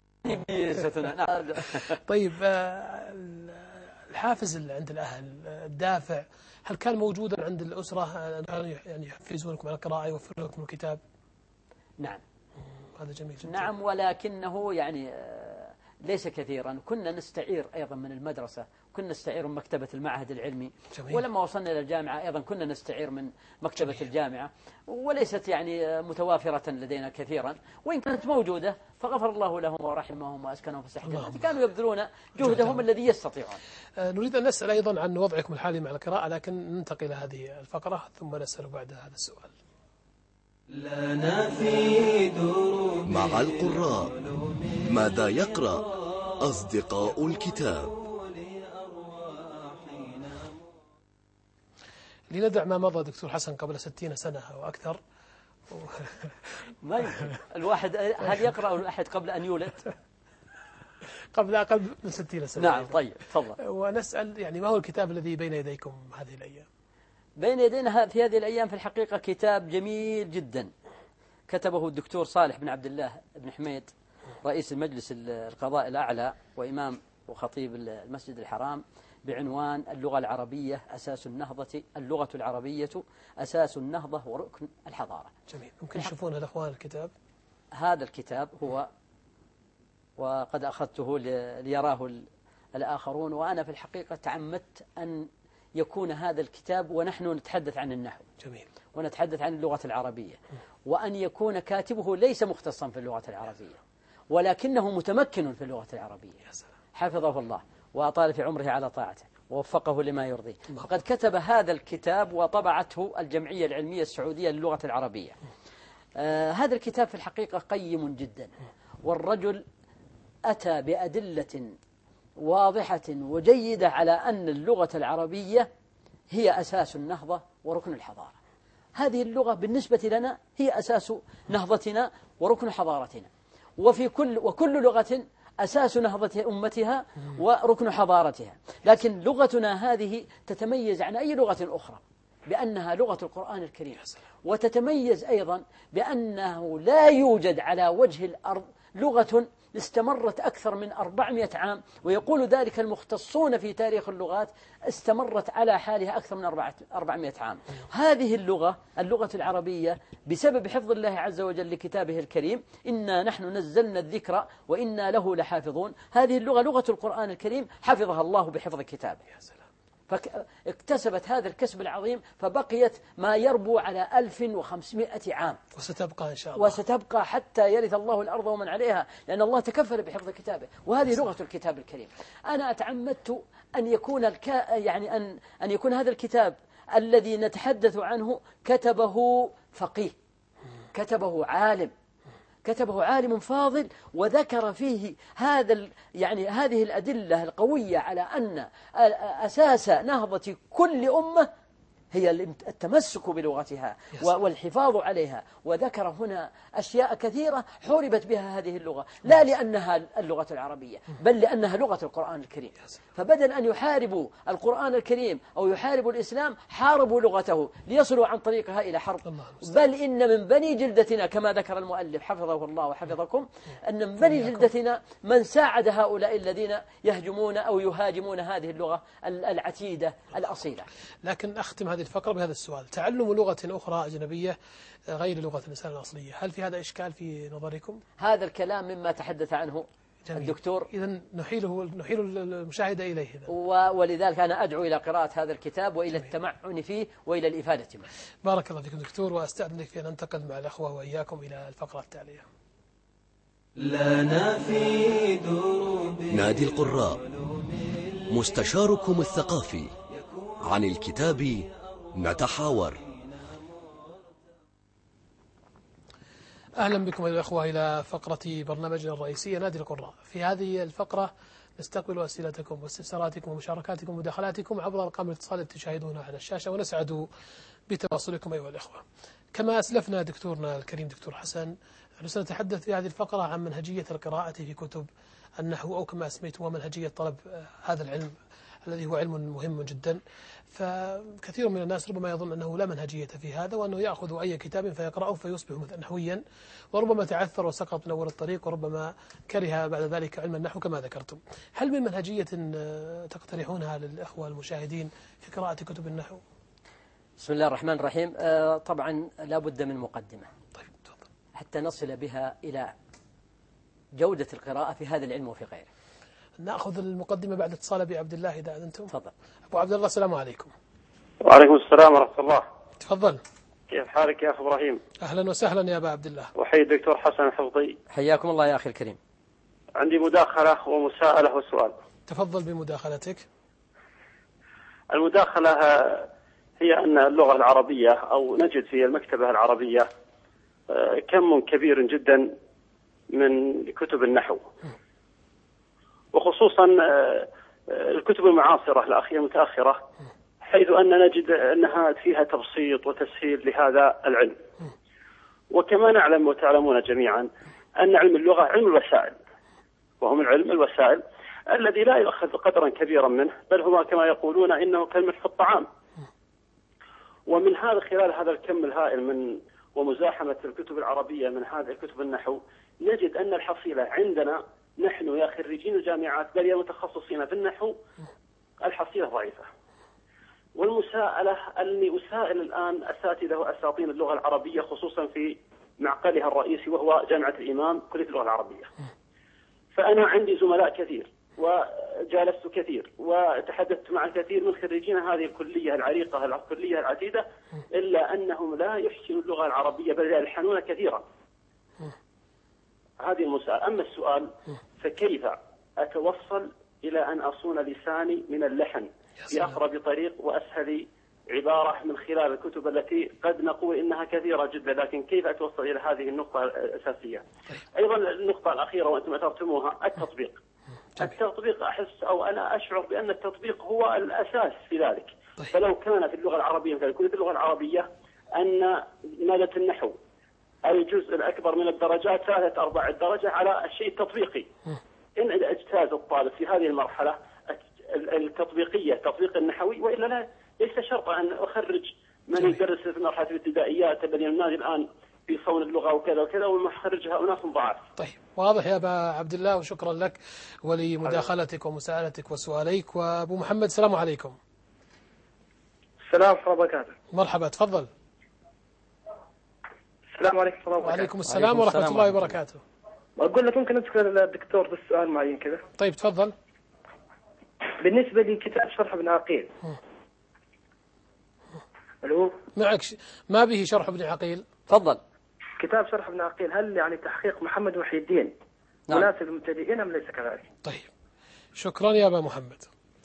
طيب الحافز عند الأهل، الدافع، هل كان موجودا عند الأسرة؟ كانوا يعني يحفزونكم على القراءة، يوفرون لكم الكتاب؟ نعم. هذا جميل جدا. نعم، ولكنه يعني ليس كثيرا. كنا نستعير أيضا من المدرسة، كنا نستعير من مكتبة المعهد العلمي. جميل. ولما وصلنا إلى الجامعة أيضا كنا نستعير من مكتبة جميل. الجامعة، وليست يعني متوافرة لدينا كثيرا، وإن كانت موجودة فغفر الله لهم ورحمهم وأسكنهم في الجنة. كانوا يبذلون جهدهم الذي يستطيعون. نريد أن نسأل أيضا عن وضعكم الحالي مع القراءة، لكن ننتقل إلى هذه الفقرة ثم نسأل بعد هذا السؤال. لنا في دروب مع القراء ماذا يقرأ أصدقاء الكتاب؟ لندع ما مضى دكتور حسن قبل 60 سنة أو أكثر. ما يمكن الواحد هل يقرأ الأحد قبل أن يولد؟ قبل أقل من 60 سنة. نعم. طيب تفضل. ونسأل يعني ما هو الكتاب الذي بين يديكم هذه الأيام؟ بين يدينا في هذه الأيام في الحقيقة كتاب جميل جدا كتبه الدكتور صالح بن عبد الله بن حميد، رئيس المجلس القضاء الأعلى وإمام وخطيب المسجد الحرام، بعنوان اللغة العربية أساس النهضة، اللغة العربية أساس النهضة وركن الحضارة. جميل. ممكن يشوفون الأخوان الكتاب؟ هذا الكتاب هو، وقد أخذته ليراه الآخرون، وأنا في الحقيقة تعمدت أن يكون هذا الكتاب ونحن نتحدث عن النحو. جميل. ونتحدث عن اللغة العربية، وأن يكون كاتبه ليس مختصا في اللغة العربية، ولكنه متمكن في اللغة العربية. حفظه الله وأطال في عمره على طاعته ووفقه لما يرضيه. فقد كتب هذا الكتاب وطبعته الجمعية العلمية السعودية للغة العربية. هذا الكتاب في الحقيقة قيم جدا، والرجل أتى بأدلة واضحة وجيدة على أن اللغة العربية هي أساس النهضة وركن الحضارة. هذه اللغة بالنسبة لنا هي أساس نهضتنا وركن حضارتنا، وكل لغة أساس نهضة أمتها وركن حضارتها. لكن لغتنا هذه تتميز عن أي لغة أخرى بأنها لغة القرآن الكريم، وتتميز أيضا بأنه لا يوجد على وجه الأرض لغة استمرت أكثر من 400 عام، ويقول ذلك المختصون في تاريخ اللغات استمرت على حالها أكثر من 400 عام. هذه اللغة العربية بسبب حفظ الله عز وجل لكتابه الكريم، إنا نحن نزلنا الذكر وإنا له لحافظون. هذه اللغة لغة القرآن الكريم حفظها الله بحفظ كتابه، فاكتسبت هذا الكسب العظيم، فبقيت ما يربو على 1500 عام، وستبقى إن شاء الله، وستبقى حتى يرث الله الأرض ومن عليها، لأن الله تكفل بحفظ كتابه، وهذه لغة الكتاب الكريم. أنا أتعمدت أن يكون أن يكون هذا الكتاب الذي نتحدث عنه كتبه فقيه، كتبه عالم فاضل، وذكر فيه هذه الأدلة القوية على أن أساس نهضة كل أمة هي التمسك بلغتها والحفاظ عليها. وذكر هنا أشياء كثيرة حوربت بها هذه اللغة، لا لأنها اللغة العربية بل لأنها لغة القرآن الكريم. فبدل أن يحاربوا القرآن الكريم أو يحاربوا الإسلام، حاربوا لغته ليصلوا عن طريقها إلى حرب. بل إن من بني جلدتنا كما ذكر المؤلف حفظه الله وحفظكم، أن من بني جلدتنا من ساعد هؤلاء الذين يهجمون أو يهاجمون هذه اللغة العتيدة الأصيلة. لكن أختم هذه الفقرة بهذا السؤال: تعلم لغة أخرى أجنبية غير لغة الإنسان الأصلية، هل في هذا إشكال في نظركم؟ هذا الكلام مما تحدث عنه جميل. الدكتور، إذن نحيل المشاهد إليه. ولذلك أنا أدعو إلى قراءة هذا الكتاب وإلى التمعن فيه وإلى الإفادة منه. بارك الله فيكم دكتور، وأستأذنك في أن ننتقل مع الأخوة وإياكم إلى الفقرة التالية. لنا في دروب نادي القراء، مستشاركم الثقافي، عن الكتاب نتحاور. أهلا بكم أيها الأخوة إلى فقرة برنامجنا الرئيسية نادي القراء. في هذه الفقرة نستقبل أسئلتكم واستفساراتكم ومشاركاتكم ومداخلاتكم عبر أرقام الاتصال التي تشاهدونها على الشاشة، ونسعد بتواصلكم أيها الأخوة. كما أسلفنا دكتورنا الكريم دكتور حسن، سنتحدث في هذه الفقرة عن منهجية القراءة في كتب النحو، أو كما أسميته منهجية طلب هذا العلم الذي هو علم مهم جدا. فكثير من الناس ربما يظن أنه لا منهجية في هذا، وأنه يأخذ أي كتاب فيقرأه فيصبح مثلا نحويا، وربما تعثر وسقط من أول الطريق، وربما كره بعد ذلك علم النحو كما ذكرتم. هل من منهجية تقترحونها للأخوة المشاهدين في قراءة كتب النحو؟ بسم الله الرحمن الرحيم. طبعا لا بد من مقدمة حتى نصل بها إلى جودة القراءة في هذا العلم وفي غيره. نأخذ المقدمة بعد اتصال أبي عبد الله إذا أذنتم. تفضل أبو عبد الله، السلام عليكم. وعليكم السلام ورحمة الله. تفضل. كيف حالك يا أخي إبراهيم؟ أهلا وسهلا يا أبا عبد الله. وحي الدكتور حسن الحفظي. حياكم الله يا أخي الكريم. عندي مداخلة ومساءلة وسؤال. تفضل بمداخلتك. المداخلة هي أن اللغة العربية، أو نجد في المكتبة العربية كم كبير جدا من كتب النحو، وخصوصا الكتب المعاصرة الأخيرة المتأخرة، حيث أن نجد أنها فيها تبسيط وتسهيل لهذا العلم. وكما نعلم وتعلمون جميعا أن علم اللغة علم الوسائل، وهو من علم الوسائل الذي لا يأخذ قدرا كبيرا منه، بل هو كما يقولون إنه كالملح في الطعام. ومن هذا خلال هذا الكم الهائل من ومزاحمة الكتب العربية من هذه الكتب النحو، نجد أن الحصيلة عندنا نحن يا خريجين الجامعات بل يا متخصصين في النحو الحصيلة ضعيفة. والمساءلة أني أسائل الآن أساتذة وأساطين اللغة العربية، خصوصا في معقلها الرئيسي وهو جامعة الإمام كلية اللغة العربية. فأنا عندي زملاء كثير وجالست كثير وتحدثت مع كثير من خريجين هذه الكلية العريقة الكلية العتيدة، إلا أنهم لا يحسنوا اللغة العربية بل يلحنون كثيرا. هذه المسألة. أما السؤال فكيف أتوصل إلى أن أصون لساني من اللحن بأقرب طريق وأسهل عبارة من خلال الكتب التي قد نقول إنها كثيرة جدا، لكن كيف أتوصل إلى هذه النقطة الأساسية؟ أيضا النقطة الأخيرة وأنتم أثرتموها، التطبيق. التطبيق أحس أو أنا أشعر بأن التطبيق هو الأساس في ذلك. فلو كان في اللغة العربية مثل كل اللغة العربية أن مادة النحو الجزء الأكبر من الدرجات 3/4 الدرجة على الشيء التطبيقي. إن اجتاز الطالب في هذه المرحلة التطبيقية التطبيق النحوي، وإلا لا ليس شرطا أن أخرج من يدرس في مرحلة الابتدائيات الذين الناس الآن في صون اللغة وكذا وكذا، ومخرجها أناس ضعاف. طيب واضح يا أبا عبد الله، وشكرا لك ولمداخلتك ومساءلتك وسؤاليك. وأبو محمد السلام عليكم. السلام ورحمة الله وبركاته. مرحبا تفضل. السلام عليكم ورحمة الله وبركاته. وعليكم السلام ورحمة الله وبركاته. أقول لك ممكن أسأل الدكتور بس سؤال معين كذا. طيب تفضل. بالنسبة لكتاب شرح ابن عقيل. الو معك ما به شرح ابن عقيل. تفضل. كتاب شرح ابن عقيل هل يعني تحقيق محمد محي الدين مناسب للمبتدئين أم ليس كذلك؟ طيب شكرا يا أبا محمد.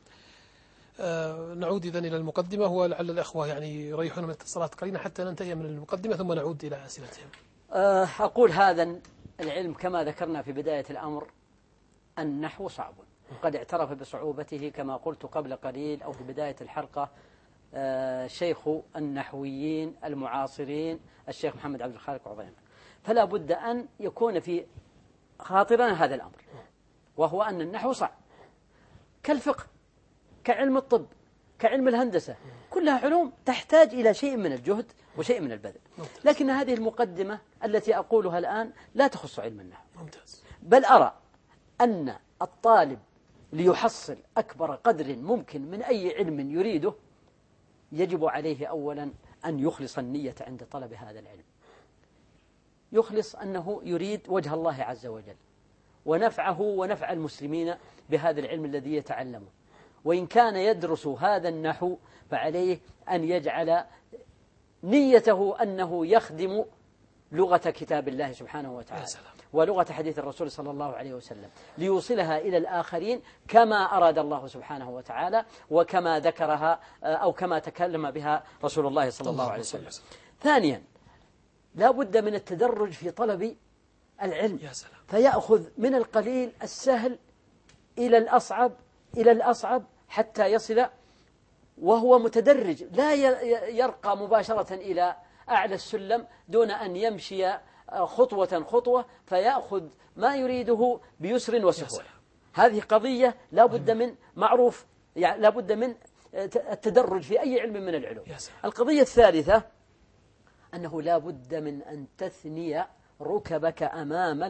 نعود إذن إلى المقدمة، ولعل الأخوة يعني يريحون من الاتصالات قليلا حتى ننتهي من المقدمة ثم نعود إلى أسئلتهم. أقول هذا العلم كما ذكرنا في بداية الأمر النحو صعب، قد اعترف بصعوبته كما قلت قبل قليل أو في بداية الحلقة شيخ النحويين المعاصرين الشيخ محمد عبد الخالق عظيمة. فلا بد أن يكون في خاطرنا هذا الأمر، وهو أن النحو صعب كالفقه كعلم الطب كعلم الهندسة، كلها علوم تحتاج إلى شيء من الجهد وشيء من البذل. لكن هذه المقدمة التي أقولها الآن لا تخص علم النحو، بل أرى أن الطالب ليحصل أكبر قدر ممكن من أي علم يريده يجب عليه أولا أن يخلص النية عند طلب هذا العلم، يخلص أنه يريد وجه الله عز وجل ونفعه ونفع المسلمين بهذا العلم الذي يتعلمه. وإن كان يدرس هذا النحو فعليه أن يجعل نيته أنه يخدم لغة كتاب الله سبحانه وتعالى ولغة حديث الرسول صلى الله عليه وسلم ليوصلها إلى الآخرين كما أراد الله سبحانه وتعالى وكما ذكرها أو كما تكلم بها رسول الله صلى الله عليه وسلم. ثانيا لا بد من التدرج في طلب العلم، فيأخذ من القليل السهل إلى الأصعب حتى يصل وهو متدرج، لا يرقى مباشرة إلى أعلى السلم دون أن يمشي خطوة فيأخذ ما يريده بيسر وسهولة. هذه قضية لا بد من معروف، يعني لا بد من التدرج في أي علم من العلوم. القضية الثالثة أنه لا بد من أن تثني ركبك أمام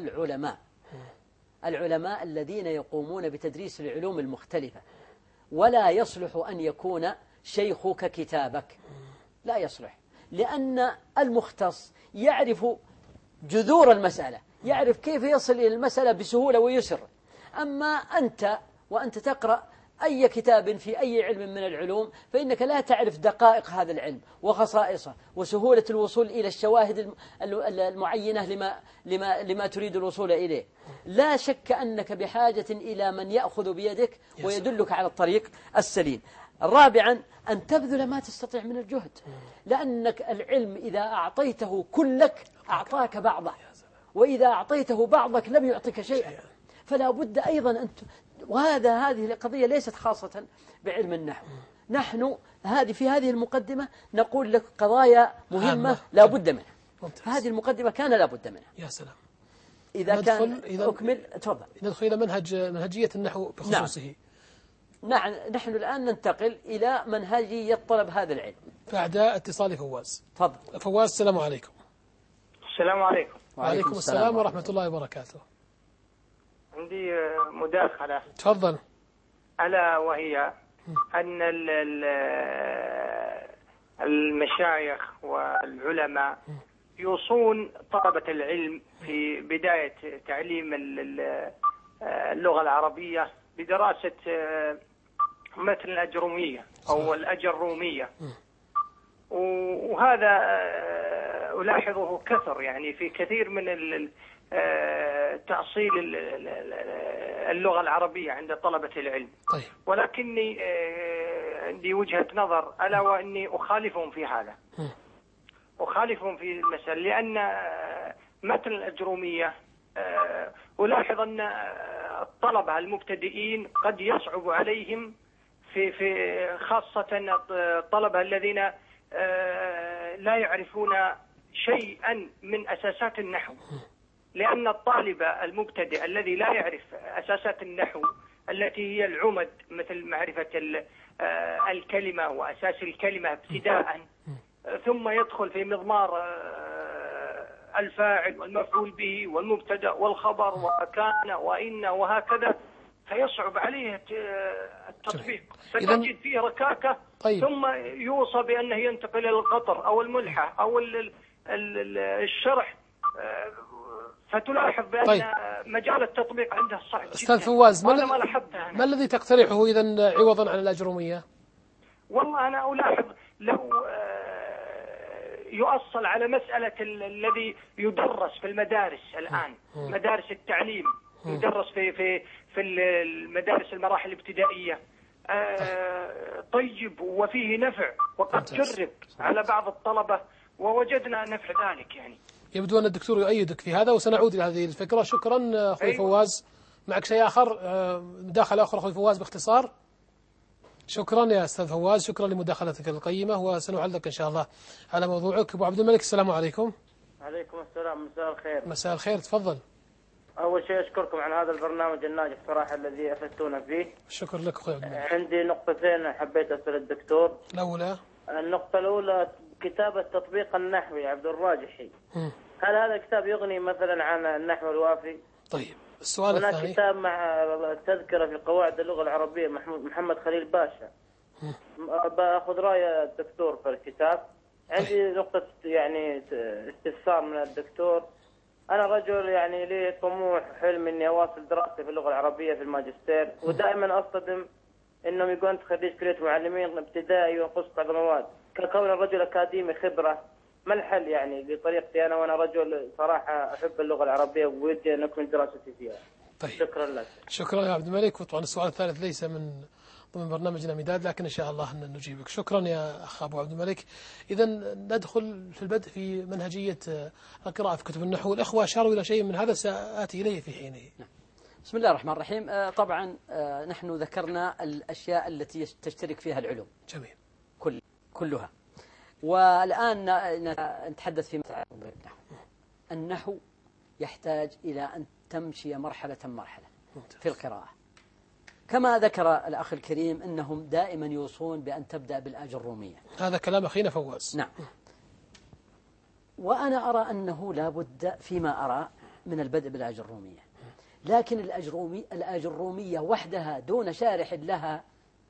العلماء الذين يقومون بتدريس العلوم المختلفة، ولا يصلح أن يكون شيخك كتابك، لا يصلح، لأن المختص يعرف جذور المسألة، يعرف كيف يصل إلى المسألة بسهولة ويسر. أما أنت وأنت تقرأ أي كتاب في أي علم من العلوم فإنك لا تعرف دقائق هذا العلم وخصائصه وسهولة الوصول إلى الشواهد المعينة لما تريد الوصول إليه. لا شك أنك بحاجة إلى من يأخذ بيدك ويدلك على الطريق السليم. رابعا أن تبذل ما تستطيع من الجهد، لأنك العلم إذا أعطيته كلك أعطاك بعضه، وإذا أعطيته بعضك لم يعطيك شيئا. فلا بد أيضا هذه القضية ليست خاصة بعلم النحو. نحن في هذه المقدمة نقول لك قضايا مهمة لا بد منها، فهذه المقدمة كان لا بد منها. يا سلام. إذا كان أكمل تفضل. ندخل إلى منهجية النحو بخصوصه. نعم نحن الآن ننتقل إلى منهجية طلب هذا العلم. بعد اتصال فواز. تفضل فواز. السلام عليكم. السلام عليكم. وعليكم السلام ورحمة الله وبركاته. عندي مداخلة. تفضل. ألا وهي أن المشايخ والعلماء يوصون طلبة العلم في بداية تعليم اللغة العربية بدراسة مثل الأجرومية أو الأجرومية، وهذا ألاحظه كثر يعني في كثير من تأصيل اللغة العربية عند طلبة العلم. طيب. ولكني عندي وجهة نظر، ألا وأني أخالفهم في هذا، أخالفهم في المسألة، لأن مثل الأجرومية ألاحظ أن الطلبة المبتدئين قد يصعب عليهم في خاصة الطلبة الذين لا يعرفون شيئا من أساسات النحو، لأن الطالب المبتدئ الذي لا يعرف أساسات النحو التي هي العمد مثل معرفة الكلمة وأساس الكلمة ابتداء، ثم يدخل في مضمار الفاعل والمفعول به والمبتدأ والخبر وكان وإن وهكذا، فيصعب عليه التطبيق، فتجد فيه ركاكة. طيب. ثم يوصى بأنه ينتقل إلى القطر أو الملحة أو الشرح، فتلاحظ بأن طيب. مجال التطبيق عنده صعب جدا. أستاذ فواز، ما الذي تقترحه إذن عوضا عن الأجرومية؟ والله أنا ألاحظ لو يؤصل على مسألة الذي يدرس في المدارس الآن، مدارس التعليم، يدرس في المدارس المراحل الابتدائية، طيب وفيه نفع، وقد جرب على بعض الطلبة ووجدنا نفع ذلك. يعني يبدو أن الدكتور يؤيدك في هذا، وسنعود إلى هذه الفكرة. شكرا أخوي فواز. معك شيء آخر، مداخلة أخرى أخوي فواز باختصار؟ شكرا يا أستاذ فواز، شكرا لمداخلتك القيمة، وسنعلق إن شاء الله على موضوعك. أبو عبد الملك، السلام عليكم. عليكم السلام، مساء الخير. مساء الخير، تفضل. أول شيء أشكركم عن هذا البرنامج الناجح صراحة الذي أفدتونا فيه. شكرا لك أخوي عبد الملك. عندي نقطتين حبيت أسأل الدكتور. النقطة الأولى كتابة تطبيق النحوي عبد الراجحي، هل هذا الكتاب يغني مثلا عن النحو الوافي؟ طيب، السؤال الثاني. هناك كتاب مع تذكرة في قواعد اللغة العربية محمد خليل باشا، بأخذ رأي الدكتور في الكتاب. عندي نقطة يعني استفسار من الدكتور. أنا رجل يعني لي طموح حلم إني أواصل دراستي في اللغة العربية في الماجستير، ودائما أصطدم إنهم يقولون أنت خريج كلية معلمين ابتدائي وينقص بعض المواد. ككون الرجل أكاديمي خبرة، ما الحل يعني لطريقتي أنا وأنا رجل صراحة أحب اللغة العربية وودي أن أكمل دراستي فيها؟ طيب. شكرا لك. شكرا يا عبد الملك. وطبعا السؤال الثالث ليس من ضمن برنامجنا مداد، لكن إن شاء الله نجيبك. شكرا يا أخ أبو عبد الملك. إذا ندخل في البدء في منهجية القراءة في كتب النحو. الأخوة أشاروا إلى شيء من هذا، سآتي إليه في حينه. بسم الله الرحمن الرحيم. طبعا نحن ذكرنا الأشياء التي تشترك فيها العلوم. جميل. كلها. والآن نتحدث في النحو يحتاج إلى أن تمشي مرحلة في القراءة. كما ذكر الأخ الكريم أنهم دائما يوصون بأن تبدأ بالأجرومية. هذا كلام أخينا فواز. نعم. وأنا أرى أنه لا بد فيما أرى من البدء بالأجرومية، لكن الأجرومية وحدها دون شارح لها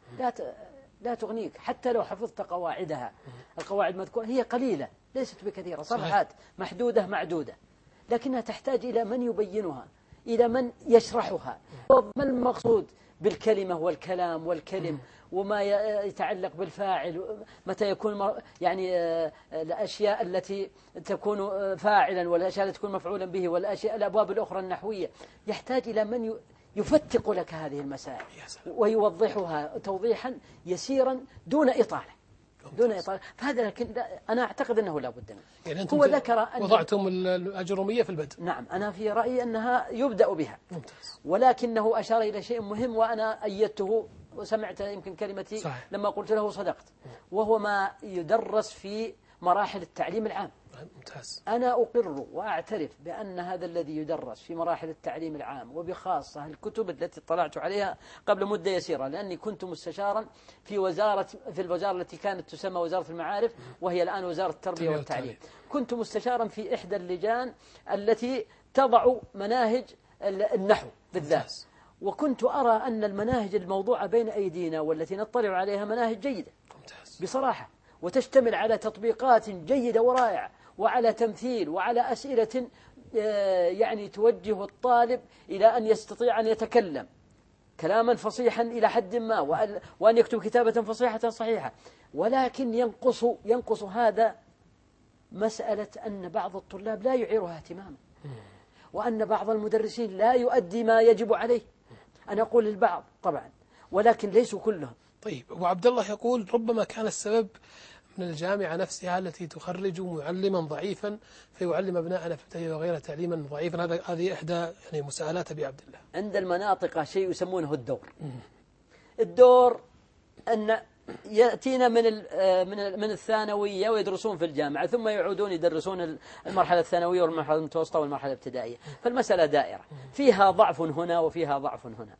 لا تغنيك، حتى لو حفظت قواعدها. القواعد مذكورة هي قليلة ليست بكثيرة، صفحات محدودة معدودة، لكنها تحتاج إلى من يبينها، إلى من يشرحها، ما المقصود بالكلمة والكلام والكلم، وما يتعلق بالفاعل، متى يكون يعني الأشياء التي تكون فاعلا والأشياء التي تكون مفعولا به والأشياء الأبواب الأخرى النحوية. يحتاج إلى من يفتق لك هذه المسائل ويوضحها توضيحا يسيرا دون إطالة. فهذا لكن أنا أعتقد أنه لا بد منه. يعني هو ذكر وضعتم الأجرومية في البدء. نعم، أنا في رأيي أنها يبدأ بها. ممتاز. ولكنه أشار إلى شيء مهم وأنا أيدته وسمعت يمكن كلمتي صحيح. لما قلت له صدقت، وهو ما يدرس في مراحل التعليم العام. ممتاز. أنا أقر وأعترف بأن هذا الذي يدرس في مراحل التعليم العام، وبخاصة الكتب التي اطلعت عليها قبل مدة يسيرة، لأني كنت مستشارا في الوزارة التي كانت تسمى وزارة المعارف، وهي الآن وزارة التربية والتعليم. كنت مستشارا في إحدى اللجان التي تضع مناهج النحو بالذات، وكنت أرى أن المناهج الموضوعة بين أيدينا والتي نطلع عليها مناهج جيدة بصراحة، وتشتمل على تطبيقات جيدة ورائعة، وعلى تمثيل، وعلى أسئلة يعني توجه الطالب إلى أن يستطيع أن يتكلم كلاما فصيحا إلى حد ما، وأن يكتب كتابة فصيحة صحيحة. ولكن ينقص هذا مسألة أن بعض الطلاب لا يعيرها اهتماما، وأن بعض المدرسين لا يؤدي ما يجب عليه. أنا أقول البعض طبعا، ولكن ليسوا كلهم. طيب، أبو عبد الله يقول ربما كان السبب من الجامعة نفسها التي تخرج معلما ضعيفا فيعلم أبناءنا في الابتدائي وغيرها تعليما ضعيفا. هذه إحدى يعني مساءلات أبي عبد الله. عند المناطق شيء يسمونه الدور. أن يأتينا من الثانوية ويدرسون في الجامعة، ثم يعودون يدرسون المرحلة الثانوية والمرحلة المتوسطة والمرحلة الابتدائية. فالمسألة دائرة فيها ضعف هنا وفيها ضعف هنا،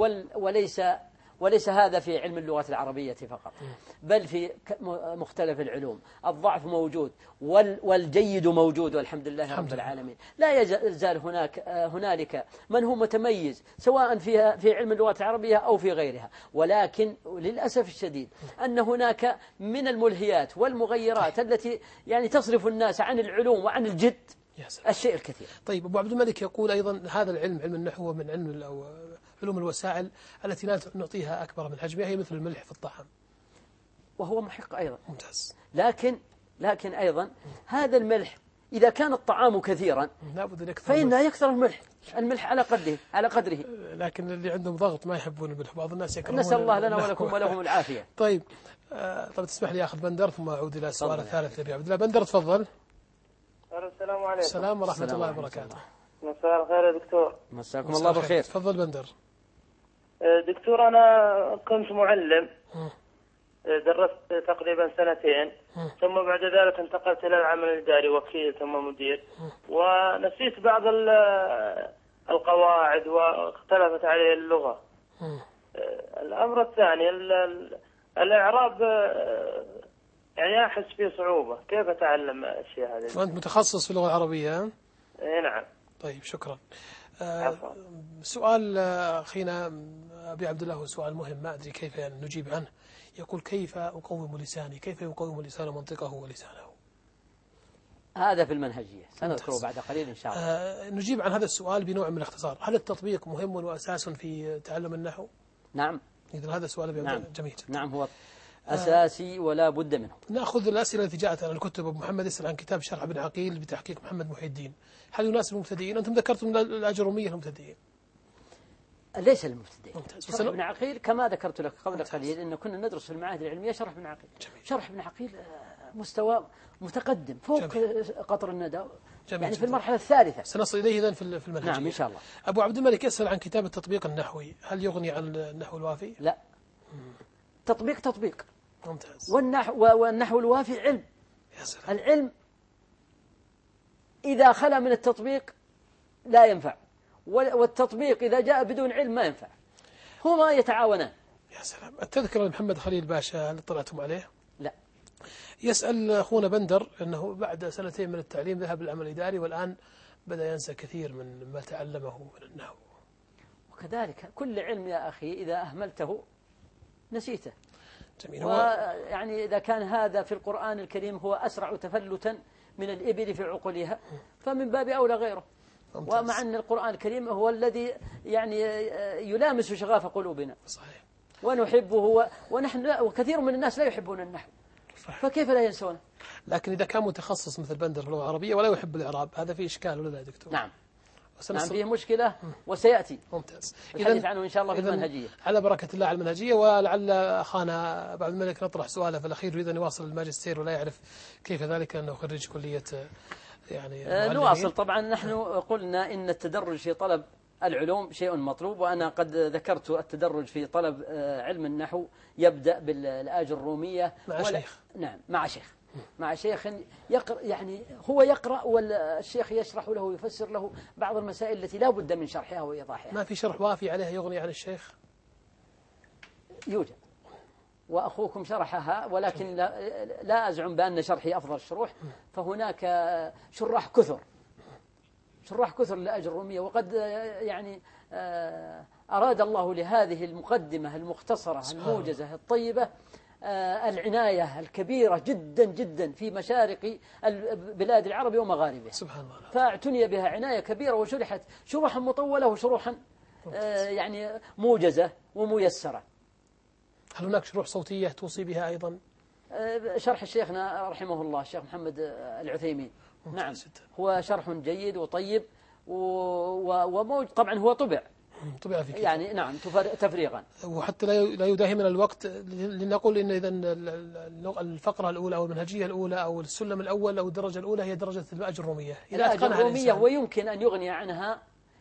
وليس هذا في علم اللغة العربية فقط، بل في مختلف العلوم. الضعف موجود والجيد موجود والحمد لله رب العالمين. لا يزال هنالك من هو متميز سواء في علم اللغة العربية أو في غيرها، ولكن للأسف الشديد أن هناك من الملهيات والمغيرات التي يعني تصرف الناس عن العلوم وعن الجد الشيء الكثير. طيب، أبو عبد الملك يقول أيضا هذا العلم، علم النحو، من علوم الوسائل التي لا نعطيها أكبر من حجمها، هي مثل الملح في الطعام، وهو محق أيضا. ممتاز. لكن أيضا هذا الملح إذا كان الطعام كثيرا فإنه يكثر الملح على قدره. لكن اللي عندهم ضغط ما يحبون الملح، بعض الناس يكرهون. نسأل الله لنا ولكم ولهم العافية. طيب، تسمح لي أخذ بندر ثم أعود إلى السؤال الثالث لأبي عبد الله. بندر تفضل. السلام عليكم. السلام ورحمة الله وبركاته. مساء الخير يا دكتور. مساكم الله بالخير. تفضل بندر. دكتور، أنا كنت معلم، درست تقريبا 2 ثم بعد ذلك انتقلت إلى العمل الإداري، وكيل ثم مدير، ونسيت بعض القواعد واختلفت علي اللغة. الأمر الثاني الإعراب، يعني أحس فيه صعوبة، كيف أتعلم الأشياء هذه؟ وأنت متخصص في اللغة العربية؟ نعم. طيب، شكرا. سؤال أخينا أبي عبد الله هو سؤال مهم، ما أدري كيف يعني نجيب عنه. يقول: كيف أقوم لساني؟ كيف يقوم الإنسان منطقه ولسانه؟ هذا في المنهجية، سنذكره بعد قليل إن شاء الله. نجيب عن هذا السؤال بنوع من الاختصار. هل التطبيق مهم وأساس في تعلم النحو؟ نعم. إذن هذا السؤال أبي عبد الله. جميل. نعم، هو أساسي ولا بد منه. نأخذ الأسئلة التي جاءت عن الكتب. أبو محمد يسأل عن كتاب شرح ابن عقيل بتحقيق محمد محي الدين، هل يناسب المبتدئين؟ أنتم ذكرتم الأجرومية للمبتدئين. ليس للمبتدئين. شرح ابن عقيل كما ذكرت لك قبل قليل أن كنا ندرس في المعاهد العلمية شرح ابن عقيل. شرح ابن عقيل مستوى متقدم فوق قطر الندى، يعني في المرحلة الثالثة. سنصل إليه إذن في المنهج. نعم إن شاء الله. أبو عبد الملك يسأل عن كتاب التطبيق النحوي، هل يغني عن النحو الوافي؟ لا. تطبيق. ممتاز. والنحو الوافي علم. يا سلام. العلم إذا خلا من التطبيق لا ينفع، والتطبيق إذا جاء بدون علم ما ينفع، هما يتعاونان. يا سلام. التذكرة لمحمد خليل باشا، هل اطلعتم عليه؟ لا. يسأل أخونا بندر أنه بعد 2 من التعليم ذهب للعمل الإداري، والآن بدأ ينسى كثير من ما تعلمه من النحو. وكذلك كل علم يا أخي إذا أهملته نسيته. جميل. ويعني إذا كان هذا في القرآن الكريم هو أسرع تفلتا من الإبل في عقولها، فمن باب أولى غيره. ومع أن القرآن الكريم هو الذي يعني يلامس شغاف قلوبنا. صحيح. ونحبه ونحن وكثير من الناس لا يحبون النحو. صحيح. فكيف لا ينسونه؟ لكن إذا كان متخصص مثل بندر في اللغة العربية ولا يحب الإعراب، هذا فيه إشكال ولا لا يا دكتور؟ نعم. فيه مشكلة وسيأتي. ممتاز. الحديث عنه إن شاء الله في المنهجية. على بركة الله على المنهجية. ولعل أخانا أبو عبد الملك نطرح سؤاله في الأخير، يريد أن يواصل الماجستير ولا يعرف كيف ذلك، أنه خريج كلية يعني نواصل. طبعا نحن قلنا إن التدرج في طلب العلوم شيء مطلوب، وأنا قد ذكرت التدرج في طلب علم النحو يبدأ بالآج الرومية مع شيخ. نعم، مع شيخ يقرأ، يعني هو يقرأ والشيخ يشرح له ويفسر له بعض المسائل التي لا بد من شرحها وإيضاحها. ما في شرح وافي عليها يغني عن الشيخ؟ يوجد، وأخوكم شرحها، ولكن لا أزعم بأن شرحي أفضل الشروح، فهناك شراح كثر لآج الرومية. وقد يعني أراد الله لهذه المقدمة المختصرة الموجزة الطيبة العناية الكبيرة جدا جدا في مشارق بلاد العرب ومغاربها. سبحان الله. فاعتني بها عناية كبيرة، وشرحت شروحا مطولة وشروحا يعني موجزة وميسرة. هل هناك شروح صوتية توصي بها أيضا؟ شرح شيخنا رحمه الله الشيخ محمد العثيمين. نعم، هو شرح جيد وطيب وموج. طبعا هو طبع في كتاب. يعني نعم تفريغا. وحتى لا يداهمنا الوقت لنقول إن إذا الفقرة الأولى أو المنهجية الأولى أو السلم الأول أو الدرجة الأولى هي درجة الآج الرومية. الآج الرومية ويمكن أن يغني عنها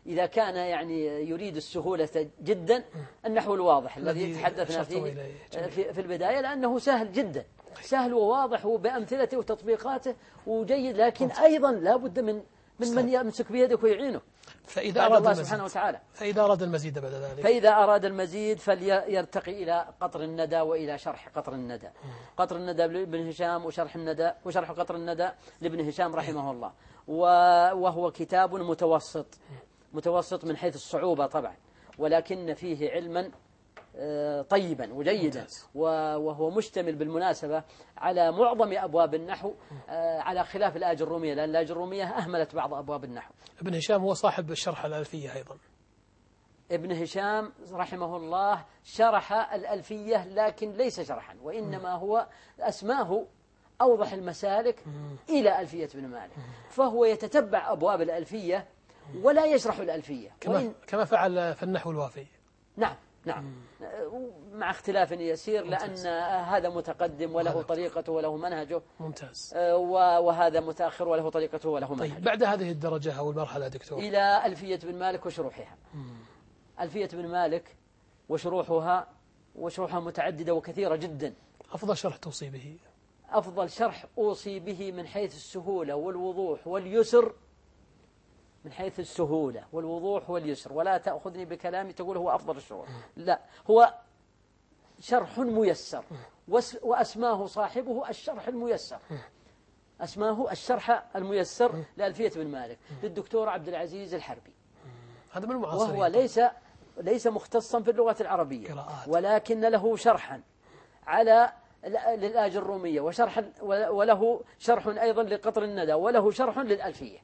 إذا كان يعني يريد السهولة جدا النحو الواضح الذي تحدثنا فيه في البداية، لأنه سهل جدا، سهل وواضح وبأمثلته وتطبيقاته وجيد، لكن أيضا لا بد من يمسك بيدك ويعينه. فإذا أراد الله سبحانه وتعالى. فإذا أراد المزيد بعد ذلك، فإذا أراد المزيد فليرتقي إلى قطر الندى وإلى شرح قطر الندى. قطر الندى لابن هشام وشرح قطر الندى لابن هشام رحمه الله، وهو كتاب متوسط من حيث الصعوبة طبعا، ولكن فيه علما طيبا وجيدا، وهو مشتمل بالمناسبة على معظم أبواب النحو، على خلاف الآجرومية، لأن الآجرومية أهملت بعض أبواب النحو. ابن هشام هو صاحب الشرح الألفية أيضا. ابن هشام رحمه الله شرح الألفية، لكن ليس شرحا، وإنما هو أسماه أوضح المسالك إلى ألفية ابن مالك، فهو يتتبع أبواب الألفية ولا يشرح الألفية كما فعل في النحو الوافي. نعم مع اختلاف يسير، لأن هذا متقدم وله طريقته وله منهجه، ممتاز، وهذا متأخر وله طريقته وله منهجه. طيب، بعد هذه الدرجة أو المرحلة دكتور إلى ألفية بن مالك وشروحها. ألفية بن مالك وشروحها متعددة وكثيرة جدا. أفضل شرح توصي به؟ أفضل شرح أوصي به من حيث السهولة والوضوح واليسر، من حيث السهولة والوضوح واليسر، ولا تأخذني بكلامي تقول هو أفضل الشروح، لا، هو شرح ميسر، وأسماه صاحبه الشرح الميسر، أسماه الشرح الميسر لألفية بن مالك للدكتور عبد العزيز الحربي. هذا من المعاصرين، وهو ليس مختصا في اللغة العربية، ولكن له شرحا على للآجرومية وله شرح أيضا لقطر الندى، وله شرح للألفية،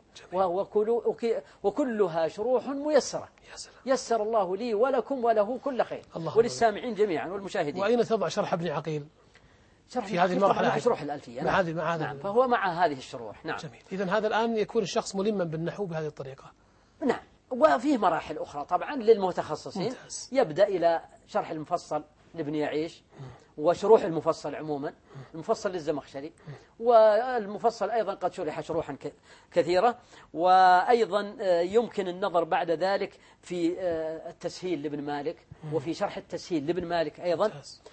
وكلها شروح ميسرة، يسر الله لي ولكم وله كل خير، وللسامعين جميعا والمشاهدين. وأين تضع شرح ابن عقيل في هذه المرحلة؟ مع شروح الألفية، نعم. فهو مع هذه الشروح. نعم. جميل. إذن هذا الآن يكون الشخص ملما بالنحو بهذه الطريقة. نعم. وفيه مراحل أخرى طبعا للمتخصصين. ممتاز. يبدأ إلى شرح المفصل لابن يعيش، وشروح المفصل عموما، المفصل للزمخشري، والمفصل أيضا قد شرح شروحا كثيرة، وأيضا يمكن النظر بعد ذلك في التسهيل لابن مالك، وفي شرح التسهيل لابن مالك أيضا،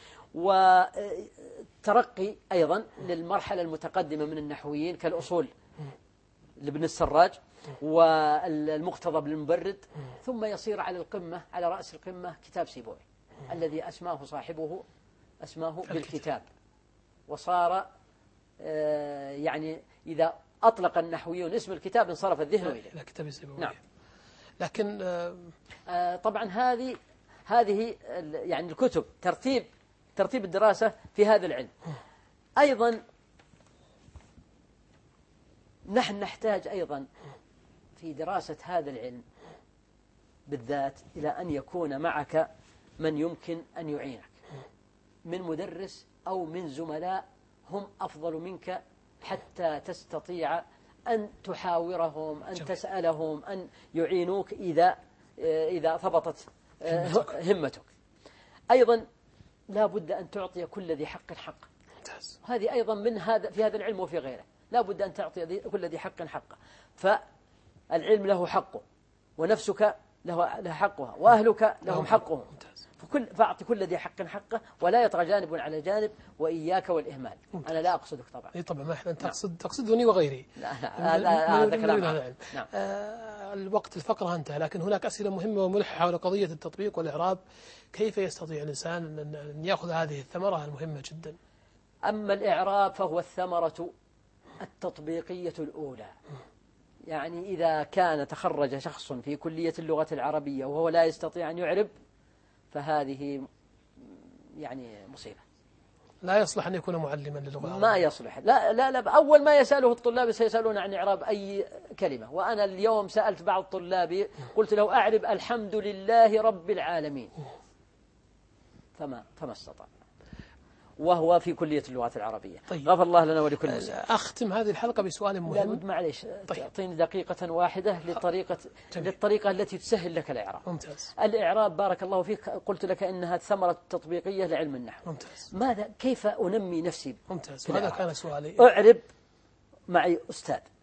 وترقي أيضا للمرحلة المتقدمة من النحويين كالأصول لابن السراج والمقتضب للمبرد، ثم يصير على القمة، على رأس القمة كتاب سيبوي الذي أسماه صاحبه بالكتاب، وصار يعني إذا أطلق النحويون اسم الكتاب انصرف الذهن إليه. كتاب سيبوي. نعم. لكن طبعا هذه يعني الكتب ترتيب الدراسة في هذا العلم. أيضا نحن نحتاج أيضا في دراسة هذا العلم بالذات إلى أن يكون معك من يمكن أن يعينك من مدرس أو من زملاء هم أفضل منك، حتى تستطيع أن تحاورهم، أن تسألهم، أن يعينوك إذا ثبطت همتك. أيضا لا بد أن تعطي كل ذي حق حقه. هذه أيضا في هذا العلم وفي غيره، لا بد أن تعطي كل ذي حق حقه، فالعلم له حقه، ونفسك له حقها، وأهلك لهم حقهم، فأعطي كل ذي حق حقه، ولا يطغى جانب على جانب، وإياك والإهمال. أنا لا أقصدك طبعا. إيه طبعا، ما إحنا تقصدني وغيري. لا هذا كلام. نعم. الوقت الفقرة انتهى، لكن هناك أسئلة مهمة وملحة حول قضية التطبيق والإعراب. كيف يستطيع الإنسان أن يأخذ هذه الثمرة المهمة جدا؟ أما الإعراب فهو الثمرة التطبيقية الأولى. يعني إذا كان تخرج شخص في كلية اللغة العربية وهو لا يستطيع أن يعرب، فهذه يعني مصيبة. لا يصلح أن يكون معلما للغة العربية. ما يصلح. لا أول ما يسأله الطلاب سيسألون عن إعراب أي كلمة. وأنا اليوم سألت بعض طلابي قلت له أعرب الحمد لله رب العالمين، فما استطاع، وهو في كلية اللغات العربية. طيب. غفر الله لنا ولكل مسلم. أختم هذه الحلقة بسؤال مهم. لا معليش. تعطيني دقيقة واحدة للطريقة التي تسهل لك الإعراب. ممتاز. الإعراب بارك الله فيك قلت لك إنها ثمرة تطبيقية لعلم النحو. ممتاز. كيف أنمي نفسي؟ ممتاز. هذا كان سؤالي. أعرب معي أستاذ،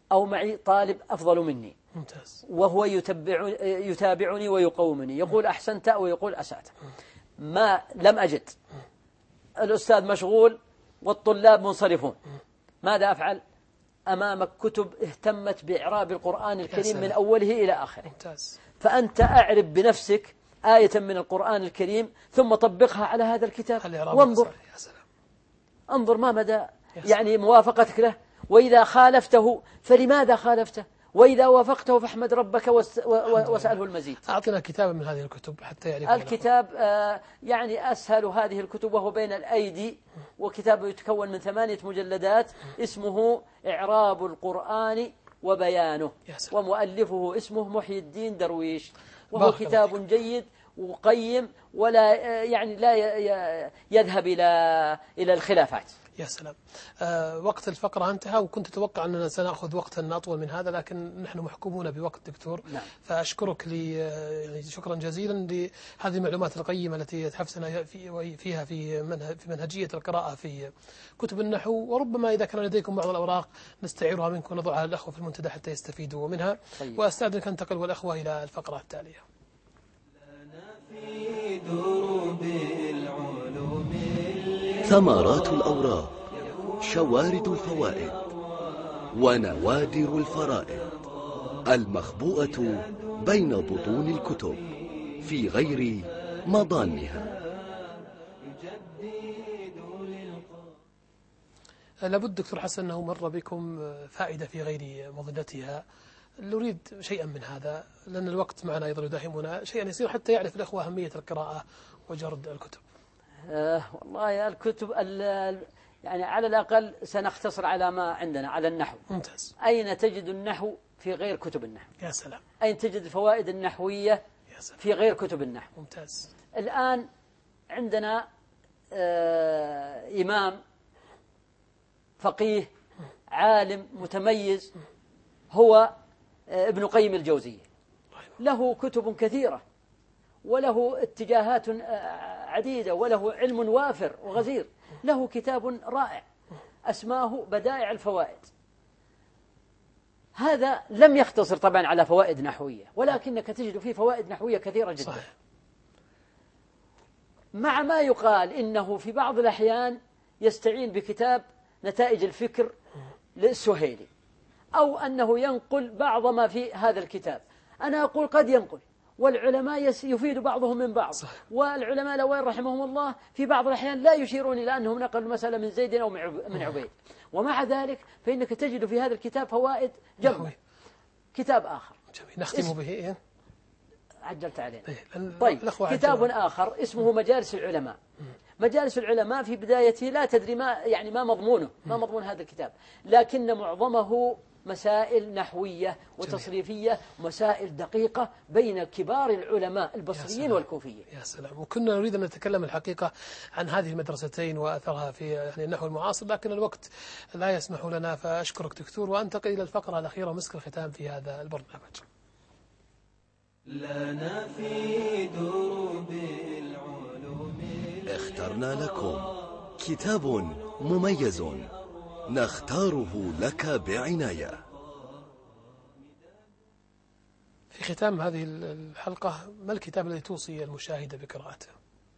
أو معي طالب أفضل مني ممتاز. وهو يتابعني ويقومني، يقول أحسنت أو يقول أسأت، ما لم أجد، الأستاذ مشغول والطلاب منصرفون، ماذا أفعل؟ أمامك كتب اهتمت بإعراب القرآن الكريم من أوله إلى آخره. ممتاز. فأنت أعرب بنفسك آية من القرآن الكريم ثم طبقها على هذا الكتاب وانظر، انظر ما مدى يعني موافقتك له، وإذا خالفته فلماذا خالفته، وإذا وافقته فاحمد ربك واسأله المزيد. أعطنا كتابا من هذه الكتب حتى يعرف الكتاب. يعني أسهل هذه الكتب وهو بين الأيدي، وكتاب يتكون من 8 مجلدات، اسمه إعراب القرآن وبيانه، ومؤلفه اسمه محي الدين درويش، وهو كتاب جيد وقيم ولا يعني لا يذهب إلى الخلافات. يا سلام. وقت الفقرة انتهى، وكنت أتوقع أننا سنأخذ وقتا أطول من هذا، لكن نحن محكومون بوقت دكتور. نعم. فأشكرك يعني شكرا جزيلا لهذه المعلومات القيمة التي تحفزنا فيها في منهجية القراءة في كتب النحو، وربما إذا كان لديكم بعض الأوراق نستعيرها منكم ونضعها للأخوة في المنتدى حتى يستفيدوا منها. طيب. وأستأذنك أن تنتقل والأخوة إلى الفقرة التالية. ثمرات الأوراق، شوارد الفوائد، ونوادر الفرائد المخبوءة بين بطون الكتب في غير مضانها. لابد دكتور حسن أنه مر بكم فائدة في غير مظلتها، نريد شيئا من هذا لأن الوقت معنا أيضا يداهمنا، شيئا يصير حتى يعرف الأخوة أهمية القراءة وجرد الكتب. والله الكتب يعني على الأقل سنختصر على ما عندنا على النحو. ممتاز. أين تجد النحو في غير كتب النحو؟ يا سلام. أين تجد الفوائد النحوية في غير كتب النحو؟ ممتاز. الآن عندنا إمام فقيه عالم متميز هو ابن قيم الجوزية، له كتب كثيرة وله اتجاهات عديدة وله علم وافر وغزير، له كتاب رائع أسماه بدائع الفوائد. هذا لم يختصر طبعا على فوائد نحوية، ولكنك تجد فيه فوائد نحوية كثيرة جدا. صحيح. مع ما يقال إنه في بعض الأحيان يستعين بكتاب نتائج الفكر للسهيلي، أو أنه ينقل بعض ما في هذا الكتاب. أنا أقول قد ينقل، والعلماء يفيد بعضهم من بعض. صحيح. والعلماء الأوائل رحمهم الله في بعض الأحيان لا يشيرون إلى أنهم نقلوا المسألة من زيد أو من عبيد، ومع ذلك فإنك تجد في هذا الكتاب فوائد جمة. كتاب آخر جميل نختم به. عجلت علينا. طيب، كتاب آخر اسمه مجالس العلماء. مجالس العلماء في بدايته لا تدري ما مضمونه، ما مضمون هذا الكتاب، لكن معظمه مسائل نحوية وتصريفية، مسائل دقيقة بين كبار العلماء البصريين والكوفيين. يا سلام. وكنا نريد أن نتكلم الحقيقة عن هذه المدرستين وأثرها في يعني النحو المعاصر، لكن الوقت لا يسمح لنا. فأشكرك دكتور، وأنتقل إلى الفقرة الأخيرة مسك الختام في هذا البرنامج. لنا في دروب العلوم اخترنا لكم كتاب مميز نختاره لك بعناية. في ختام هذه الحلقة، ما الكتاب الذي توصي المشاهد بقراءته؟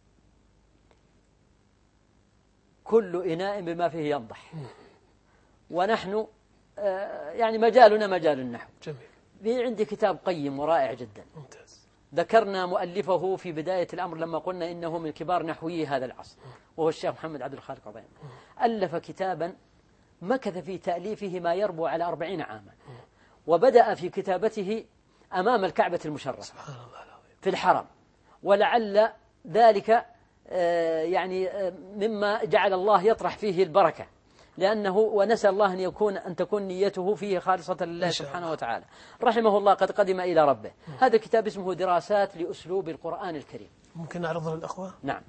كل إناء بما فيه ينضح، ونحن يعني مجالنا مجال النحو. جميل. في عندي كتاب قيم ورائع جدا. ممتاز. ذكرنا مؤلفه في بداية الأمر لما قلنا إنه من كبار نحوي هذا العصر، وهو الشيخ محمد عبد الخالق عظيم. ألف كتابا مكث في تأليفه ما يربو على 40 عاما، وبدأ في كتابته أمام الكعبة المشرفة سبحان الله العظيم في الحرم، ولعل ذلك يعني مما جعل الله يطرح فيه البركة، لأنه ونسأل الله أن تكون نيته فيه خالصة لله سبحانه وتعالى. رحمه الله قد قدم إلى ربه. هذا الكتاب اسمه دراسات لأسلوب القرآن الكريم. ممكن نعرضه للأخوة؟ نعم.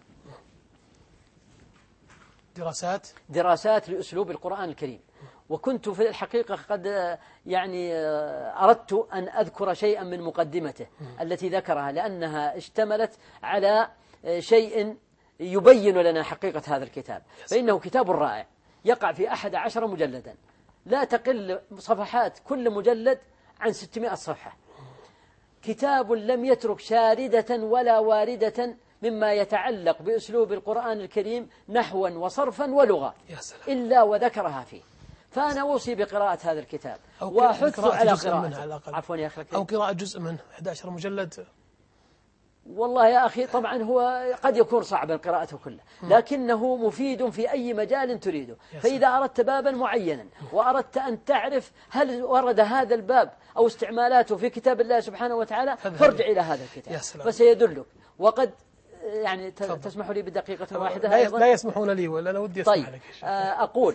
دراسات لأسلوب القرآن الكريم. وكنت في الحقيقة قد يعني أردت أن أذكر شيئا من مقدمته التي ذكرها، لأنها اشتملت على شيء يبين لنا حقيقة هذا الكتاب. فإنه كتاب رائع يقع في 11 مجلدا، لا تقل صفحات كل مجلد عن 600 صفحة. كتاب لم يترك شاردة ولا واردة مما يتعلق بأسلوب القرآن الكريم نحوا وصرفا ولغة إلا وذكرها فيه. فأنا أوصي بقراءة هذا الكتاب وأحث على قراءته. عفوا يا أخي، أو قراءة جزء منه 11 مجلد. والله يا أخي طبعا هو قد يكون صعبا قراءته كله، لكنه مفيد في أي مجال تريده. فإذا أردت بابا معينا وأردت أن تعرف هل ورد هذا الباب أو استعمالاته في كتاب الله سبحانه وتعالى فارجع إلى هذا الكتاب فسيدلك. وقد يعني تسمح لي بدقيقة واحدة أيضا؟ لا يسمحون لي ولا أنا ودي أسمح لك. أقول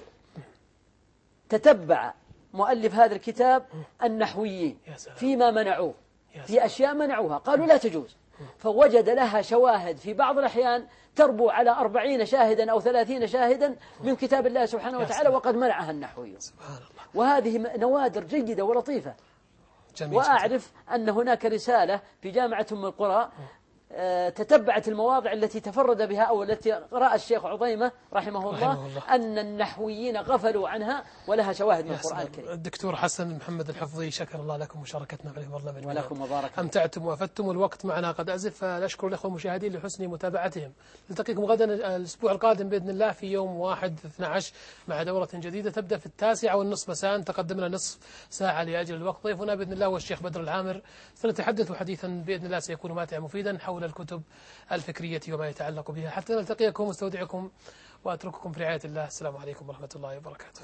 تتبع مؤلف هذا الكتاب النحويين فيما منعوه في أشياء منعوها قالوا لا تجوز، فوجد لها شواهد في بعض الأحيان تربو على 40 شاهدا أو 30 شاهدا من كتاب الله سبحانه وتعالى وقد منعها النحويون. وهذه نوادر جيدة ولطيفة. وأعرف أن هناك رسالة في جامعة أم القرى تتبعت المواضع التي تفرد بها أو التي رأى الشيخ عضيمة رحمه الله أن النحويين غفلوا عنها ولها شواهد من القرآن الكريم. الدكتور حسن محمد الحفظي، شكر الله لكم مشاركتنا في البرنامج ولكم مبارك. أمتعتم وأفدتم، والوقت معنا قد أزف، فنشكر الأخوة المشاهدين لحسن متابعتهم. نلتقيكم غدا الأسبوع القادم بإذن الله في يوم 1/12 مع دورة جديدة تبدأ في 9:30 مساء. تقدمنا نصف ساعة لأجل الوقت. ضيفنا بإذن الله هو الشيخ بدر العامر. سنتحدث حديثا بإذن الله سيكون ماتعا مفيدا حول الكتب الفكرية وما يتعلق بها. حتى نلتقيكم واستودعكم وأترككم في رعاية الله. السلام عليكم ورحمة الله وبركاته.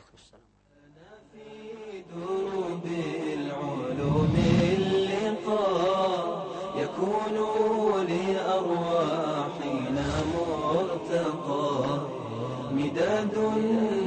في دروب العلوم اللقاء يكون لأرواحنا مرتقى مداد